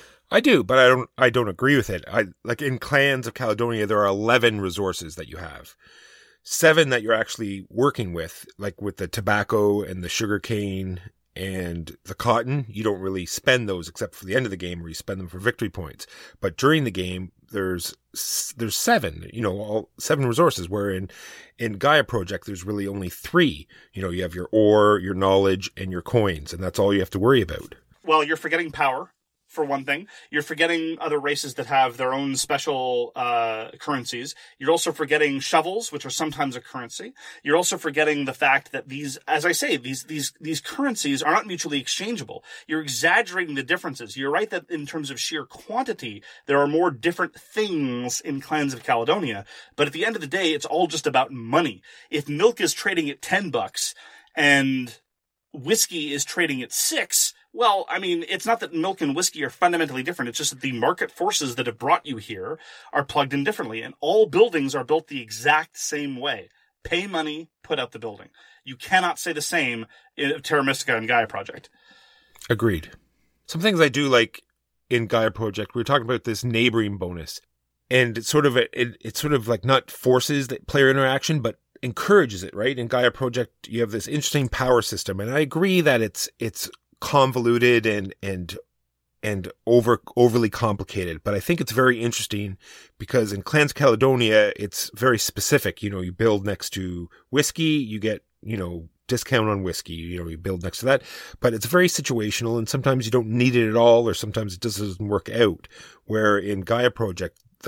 E: I do, but I don't I don't agree with it. I like in Clans of Caledonia, there are eleven resources that you have. Seven that you're actually working with, like with the tobacco and the sugarcane and the cotton. You don't really spend those except for the end of the game where you spend them for victory points. But during the game, there's there's seven, you know, all seven resources, where in, in Gaia Project, there's really only three. You know, you have your ore, your knowledge, and your coins, and that's all you have to worry about.
D: Well, you're forgetting power. For one thing, you're forgetting other races that have their own special uh, currencies. You're also forgetting shovels, which are sometimes a currency. You're also forgetting the fact that these, as I say, these these these currencies are not mutually exchangeable. You're exaggerating the differences. You're right that in terms of sheer quantity, there are more different things in Clans of Caledonia. But at the end of the day, it's all just about money. If milk is trading at ten bucks and whiskey is trading at six, well, I mean, it's not that milk and whiskey are fundamentally different. It's just that the market forces that have brought you here are plugged in differently. And all buildings are built the exact same way. Pay money, put out the building. You cannot say the same in Terra Mystica and Gaia Project.
E: Agreed. Some things I do like in Gaia Project, we were talking about this neighboring bonus. And it's sort of, it, it's sort of like not forces that player interaction, but encourages it, right? In Gaia Project, you have this interesting power system. And I agree that it's, it's, convoluted and and and over overly complicated, but I think it's very interesting because in Clans of Caledonia it's very specific. You know, you build next to whiskey, you get, you know, discount on whiskey, you know, you build next to that, but it's very situational and sometimes you don't need it at all or sometimes it just doesn't work out. Where in Gaia Project that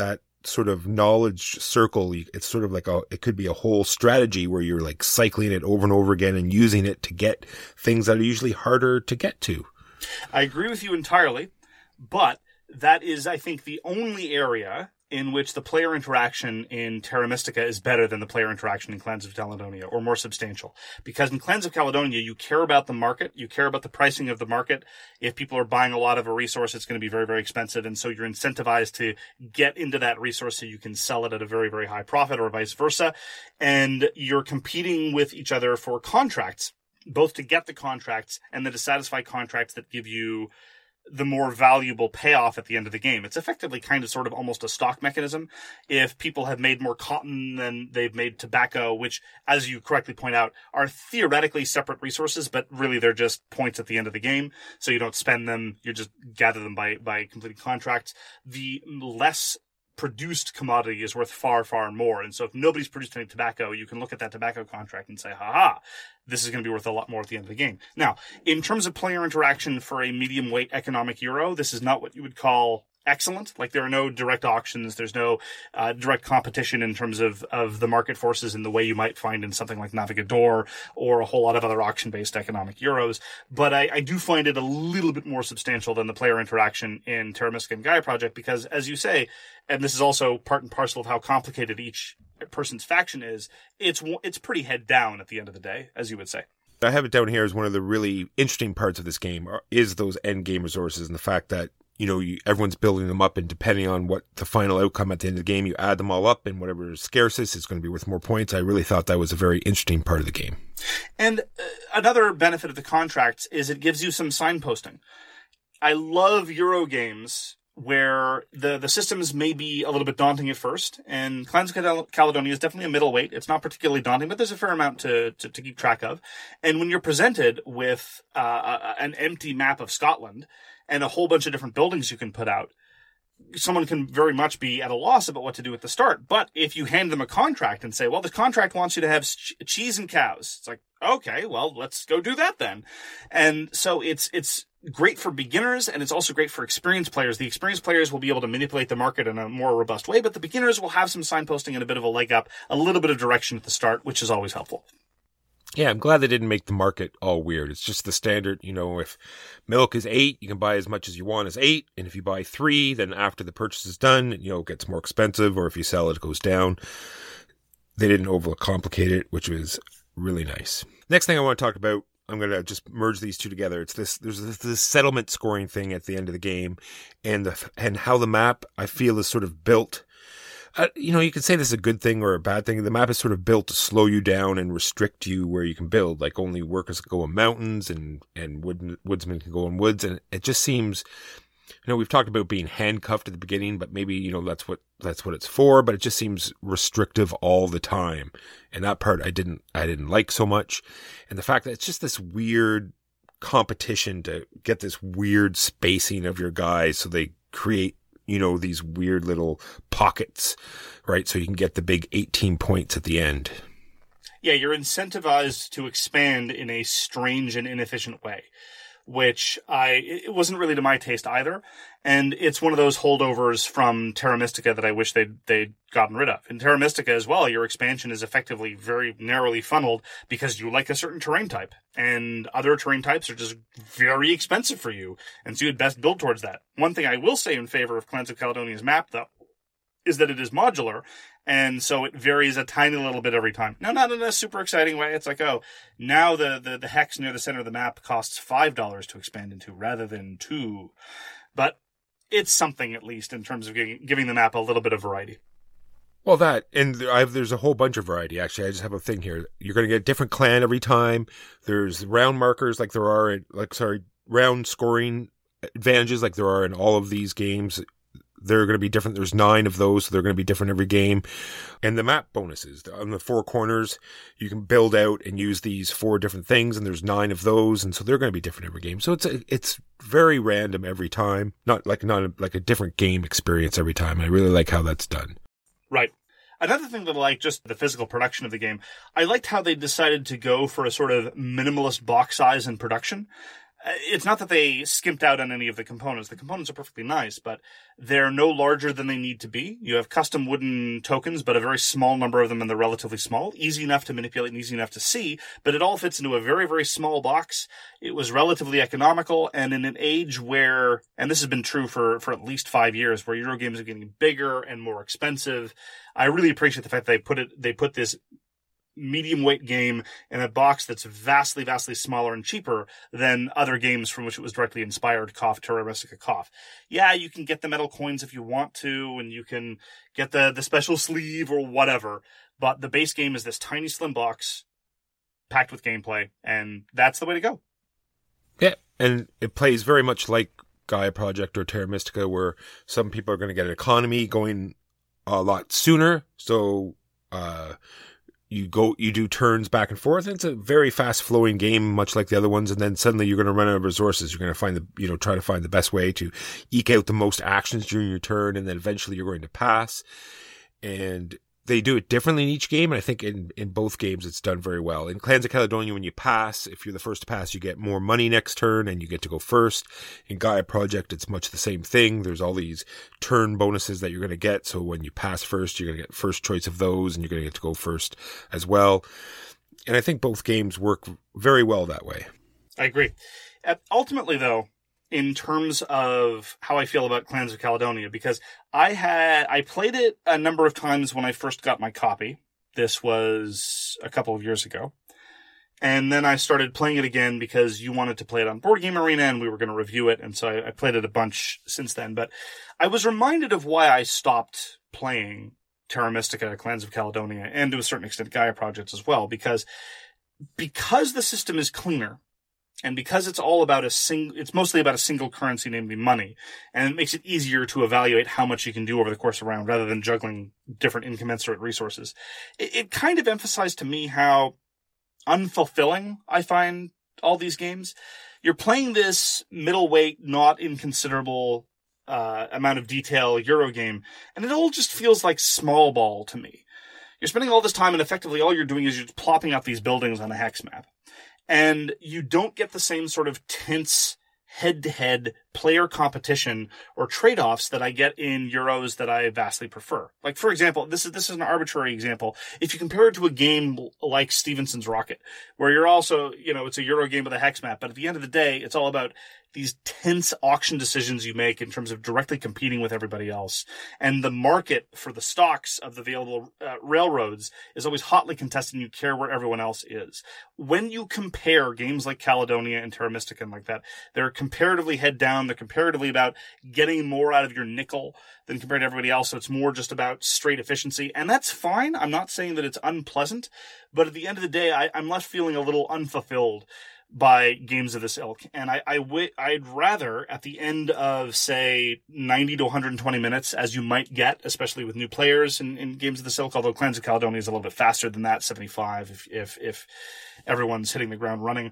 E: sort of knowledge circle. It's sort of like a, it could be a whole strategy where you're like cycling it over and over again and using it to get things that are usually harder to get to.
D: I agree with you entirely, but that is, I think, the only area in which the player interaction in Terra Mystica is better than the player interaction in Clans of Caledonia, or more substantial. Because in Clans of Caledonia, you care about the market, you care about the pricing of the market. If people are buying a lot of a resource, it's going to be very, very expensive, and so you're incentivized to get into that resource so you can sell it at a very, very high profit, or vice versa. And you're competing with each other for contracts, both to get the contracts and then to satisfy contracts that give you the more valuable payoff at the end of the game. It's effectively kind of sort of almost a stock mechanism. If people have made more cotton than they've made tobacco, which, as you correctly point out, are theoretically separate resources, but really they're just points at the end of the game. So you don't spend them, you just gather them by, by completing contracts. The less produced commodity is worth far, far more. And so if nobody's produced any tobacco, you can look at that tobacco contract and say, haha, this is going to be worth a lot more at the end of the game. Now, in terms of player interaction for a medium weight economic euro, this is not what you would call excellent. Like, there are no direct auctions. There's no uh, direct competition in terms of, of the market forces in the way you might find in something like Navigador or a whole lot of other auction-based economic euros. But I, I do find it a little bit more substantial than the player interaction in Terra Mystica and Gaia Project because, as you say, and this is also part and parcel of how complicated each person's faction is, it's it's pretty head down at the end of the day, as you would say.
E: I have it down here as one of the really interesting parts of this game are, is those end game resources and the fact that, you know, you, everyone's building them up, and depending on what the final outcome at the end of the game, you add them all up, and whatever is scarcest is going to be worth more points. I really thought that was a very interesting part of the game.
D: And uh, another benefit of the contracts is it gives you some signposting. I love Euro games where the, the systems may be a little bit daunting at first, and Clans of Cal- Caledonia is definitely a middleweight. It's not particularly daunting, but there's a fair amount to, to, to keep track of. And when you're presented with uh, a, an empty map of Scotland and a whole bunch of different buildings you can put out, someone can very much be at a loss about what to do at the start. But if you hand them a contract and say, well, the contract wants you to have ch- cheese and cows, it's like, okay, well, let's go do that then. And so it's it's great for beginners, and it's also great for experienced players. The experienced players will be able to manipulate the market in a more robust way, but the beginners will have some signposting and a bit of a leg up, a little bit of direction at the start, which is always helpful.
E: Yeah, I'm glad they didn't make the market all weird. It's just the standard, you know, if milk is eight, you can buy as much as you want as eight. And if you buy three, then after the purchase is done, you know, it gets more expensive. Or if you sell it, it goes down. They didn't overcomplicate it, which was really nice. Next thing I want to talk about, I'm going to just merge these two together. It's this, there's this, this settlement scoring thing at the end of the game, and the, and how the map, I feel, is sort of built. Uh, you know, you could say this is a good thing or a bad thing. The map is sort of built to slow you down and restrict you where you can build. Like, only workers can go in mountains, and, and wood, woodsmen can go in woods. And it just seems, you know, we've talked about being handcuffed at the beginning, but maybe, you know, that's what, that's what it's for, but it just seems restrictive all the time. And that part I didn't, I didn't like so much. And the fact that it's just this weird competition to get this weird spacing of your guys so they create, you know, these weird little pockets, right? So you can get the big eighteen points at the end.
D: Yeah, you're incentivized to expand in a strange and inefficient way, which I, it wasn't really to my taste either. And it's one of those holdovers from Terra Mystica that I wish they'd, they'd gotten rid of. In Terra Mystica as well, your expansion is effectively very narrowly funneled because you like a certain terrain type, and other terrain types are just very expensive for you. And so you'd best build towards that. One thing I will say in favor of Clans of Caledonia's map, though, is that it is modular, and so it varies a tiny little bit every time. Now, not in a super exciting way. It's like, oh, now the, the, the hex near the center of the map costs five dollars to expand into rather than two. But it's something, at least, in terms of giving, giving the map a little bit of variety.
E: Well, that, and I have, there's a whole bunch of variety, actually. I just have a thing here. You're going to get a different clan every time. There's round markers like there are, in, like, sorry, round scoring advantages like there are in all of these games. They're going to be different. There's nine of those, so they're going to be different every game. And the map bonuses. On the four corners, you can build out and use these four different things, and there's nine of those, and so they're going to be different every game. So it's a, it's very random every time. Not like not a, like a different game experience every time. I really like how that's done.
D: Right. Another thing that I like, just the physical production of the game, I liked how they decided to go for a sort of minimalist box size in production. it's not that they skimped out on any of the components. The components are perfectly nice, but they're no larger than they need to be. You have custom wooden tokens, but a very small number of them, and they're relatively small, easy enough to manipulate and easy enough to see, but it all fits into a very, very small box. It was relatively economical, and in an age where, and this has been true for, for at least five years, where Euro games are getting bigger and more expensive, I really appreciate the fact that they put it, they put this medium weight game in a box that's vastly, vastly smaller and cheaper than other games from which it was directly inspired. Cough, Terra Mystica, cough. Yeah, you can get the metal coins if you want to, and you can get the, the special sleeve or whatever, but the base game is this tiny, slim box packed with gameplay, and that's the way to go.
E: Yeah, and it plays very much like Gaia Project or Terra Mystica, where some people are going to get an economy going a lot sooner, so uh You go, you do turns back and forth, and it's a very fast flowing game, much like the other ones. And then suddenly you're going to run out of resources. You're going to find the, you know, try to find the best way to eke out the most actions during your turn. And then eventually you're going to pass. And they do it differently in each game. And I think in, in both games, it's done very well. In Clans of Caledonia, when you pass, if you're the first to pass, you get more money next turn and you get to go first. In Gaia Project, it's much the same thing. There's all these turn bonuses that you're going to get. So when you pass first, you're going to get first choice of those and you're going to get to go first as well. And I think both games work very well that way.
D: I agree. Uh, ultimately, though, in terms of how I feel about Clans of Caledonia, because I had, I played it a number of times when I first got my copy. This was a couple of years ago. And then I started playing it again because you wanted to play it on Board Game Arena and we were going to review it. And so I, I played it a bunch since then. But I was reminded of why I stopped playing Terra Mystica, Clans of Caledonia, and to a certain extent Gaia Project as well, because, because the system is cleaner. And because it's all about a sing, it's mostly about a single currency, namely money, and it makes it easier to evaluate how much you can do over the course of a round rather than juggling different incommensurate resources. It, it kind of emphasized to me how unfulfilling I find all these games. You're playing this middleweight, not inconsiderable uh, amount of detail Euro game, and it all just feels like small ball to me. You're spending all this time, and effectively all you're doing is you're plopping up these buildings on a hex map. And you don't get the same sort of tense head-to-head player competition or trade-offs that I get in Euros that I vastly prefer. Like, for example, this is this is an arbitrary example. If you compare it to a game like Stevenson's Rocket, where you're also, you know, it's a Euro game with a hex map, but at the end of the day, it's all about these tense auction decisions you make in terms of directly competing with everybody else. And the market for the stocks of the available uh, railroads is always hotly contested, and you care where everyone else is. When you compare games like Caledonia and Terra Mystica and like that, they're comparatively head down. They're comparatively about getting more out of your nickel than compared to everybody else. So it's more just about straight efficiency. And that's fine. I'm not saying that it's unpleasant, but at the end of the day, I, I'm left feeling a little unfulfilled by games of this ilk. And I, I w- I'd rather, at the end of, say, ninety to one hundred twenty minutes, as you might get, especially with new players in, in games of this ilk, although Clans of Caledonia is a little bit faster than that, seventy-five, if, if, if everyone's hitting the ground running.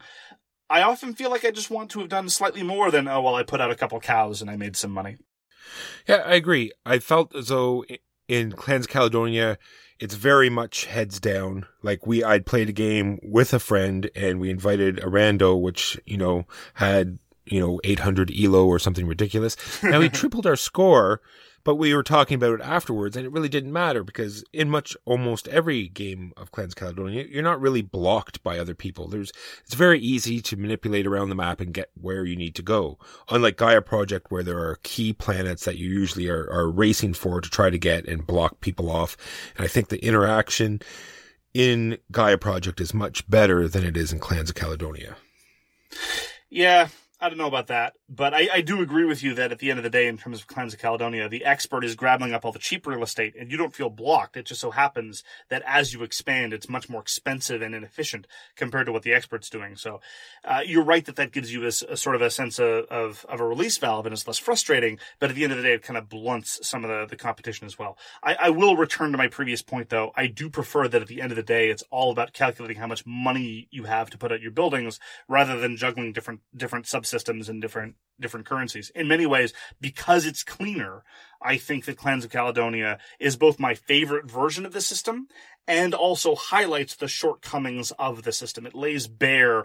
D: I often feel like I just want to have done slightly more than, oh, well, I put out a couple cows and I made some money.
E: Yeah, I agree. I felt as though in Clans of Caledonia, it's very much heads down. Like we, I'd played a game with a friend and we invited a rando, which, you know, had, you know, eight hundred E L O or something ridiculous. Now we tripled our score, but we were talking about it afterwards and it really didn't matter because in much, almost every game of Clans of Caledonia, you're not really blocked by other people. There's, it's very easy to manipulate around the map and get where you need to go. Unlike Gaia Project, where there are key planets that you usually are, are racing for to try to get and block people off. And I think the interaction in Gaia Project is much better than it is in Clans of Caledonia.
D: Yeah. I don't know about that, but I, I do agree with you that at the end of the day, in terms of Clans of Caledonia, the expert is grabbing up all the cheap real estate, and you don't feel blocked. It just so happens that as you expand, it's much more expensive and inefficient compared to what the expert's doing. So uh, you're right that that gives you a, a sort of a sense of, of, of a release valve, and it's less frustrating, but at the end of the day, it kind of blunts some of the, the competition as well. I, I will return to my previous point, though. I do prefer that at the end of the day, it's all about calculating how much money you have to put out your buildings, rather than juggling different different subsystems and different different currencies. In many ways, because it's cleaner, I think that Clans of Caledonia is both my favorite version of the system and also highlights the shortcomings of the system. It lays bare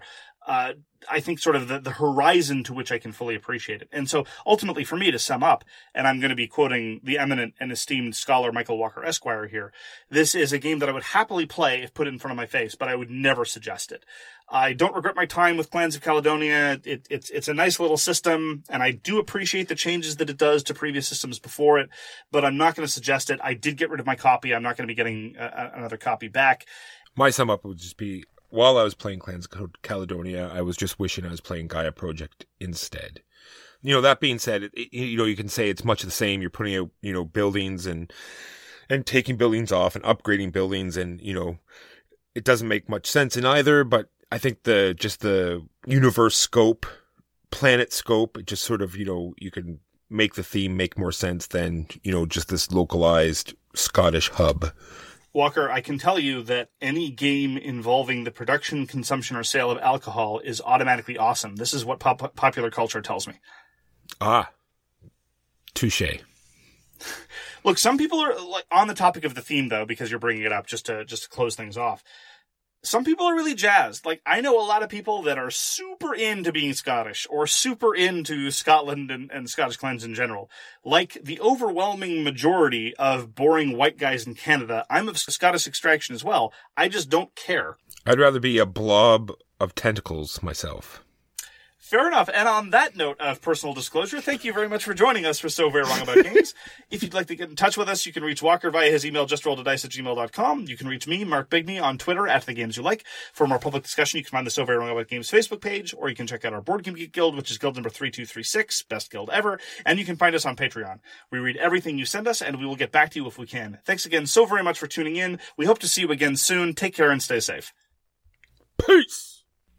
D: uh, I think sort of the, the horizon to which I can fully appreciate it. And so ultimately for me to sum up, and I'm going to be quoting the eminent and esteemed scholar Michael Walker Esquire here, this is a game that I would happily play if put in front of my face, but I would never suggest it. I don't regret my time with Clans of Caledonia. It, it's, it's a nice little system, and I do appreciate the changes that it does to previous systems before it, but I'm not going to suggest it. I did get rid of my copy. I'm not going to be getting a, another copy back.
E: My sum up would just be, while I was playing Clans of Caledonia, I was just wishing I was playing Gaia Project instead. You know, that being said, it, it, you know, you can say it's much the same. You're putting out, you know, buildings and and taking buildings off and upgrading buildings, and, you know, it doesn't make much sense in either, but I think the just the universe scope, planet scope, it just sort of, you know, you can make the theme make more sense than, you know, just this localized Scottish hub.
D: Walker, I can tell you that any game involving the production, consumption, or sale of alcohol is automatically awesome. This is what pop- popular culture tells me.
E: Ah, touche.
D: Look, some people are like, on the topic of the theme, though, because you're bringing it up just to just to close things off. Some people are really jazzed. Like, I know a lot of people that are super into being Scottish or super into Scotland and, and Scottish clans in general. Like the overwhelming majority of boring white guys in Canada, I'm of Scottish extraction as well. I just don't care.
E: I'd rather be a blob of tentacles myself.
D: Fair enough. And on that note of personal disclosure, thank you very much for joining us for So Very Wrong About Games. If you'd like to get in touch with us, you can reach Walker via his email, justrolledadice at gmail dot com. You can reach me, Mark Bigney, on Twitter at The Games You Like. For more public discussion, you can find the So Very Wrong About Games Facebook page, or you can check out our Board Game Geek Guild, which is guild number three two three six, best guild ever. And you can find us on Patreon. We read everything you send us, and we will get back to you if we can. Thanks again so very much for tuning in. We hope to see you again soon. Take care and stay safe.
E: Peace!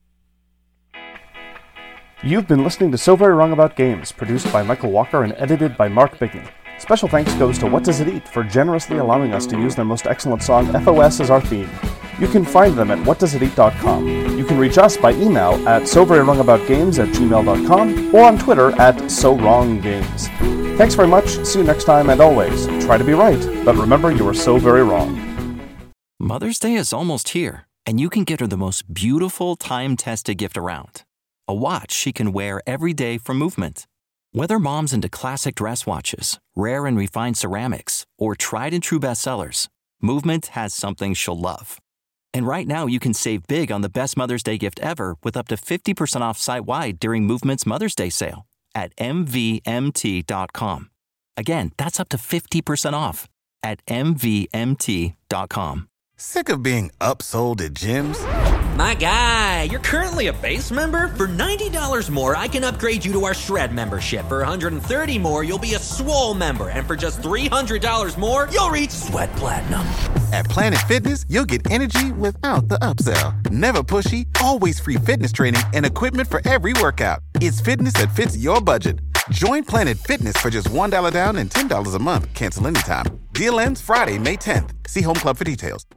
F: You've been listening to So Very Wrong About Games, produced by Michael Walker and edited by Mark Bigney. Special thanks goes to What Does It Eat for generously allowing us to use their most excellent song, F O S, as our theme. You can find them at what does it eat dot com. You can reach us by email at so very wrong about games at gmail dot com or on Twitter at so wrong games. Thanks very much, see you next time, and always, try to be right, but remember you are so very wrong.
G: Mother's Day is almost here, and you can get her the most beautiful time-tested gift around. A watch she can wear every day from Movement. Whether mom's into classic dress watches, rare and refined ceramics, or tried and true bestsellers, Movement has something she'll love. And right now you can save big on the best Mother's Day gift ever with up to fifty percent off site-wide during Movement's Mother's Day sale at m v m t dot com. Again, that's up to fifty percent off at m v m t dot com.
H: Sick of being upsold at gyms?
I: My guy, you're currently a base member? For ninety dollars more, I can upgrade you to our Shred membership. For one hundred thirty dollars more, you'll be a Swole member. And for just three hundred dollars more, you'll reach Sweat Platinum.
H: At Planet Fitness, you'll get energy without the upsell. Never pushy, always free fitness training and equipment for every workout. It's fitness that fits your budget. Join Planet Fitness for just one dollar down and ten dollars a month. Cancel anytime. Deal ends Friday, May tenth. See Home Club for details.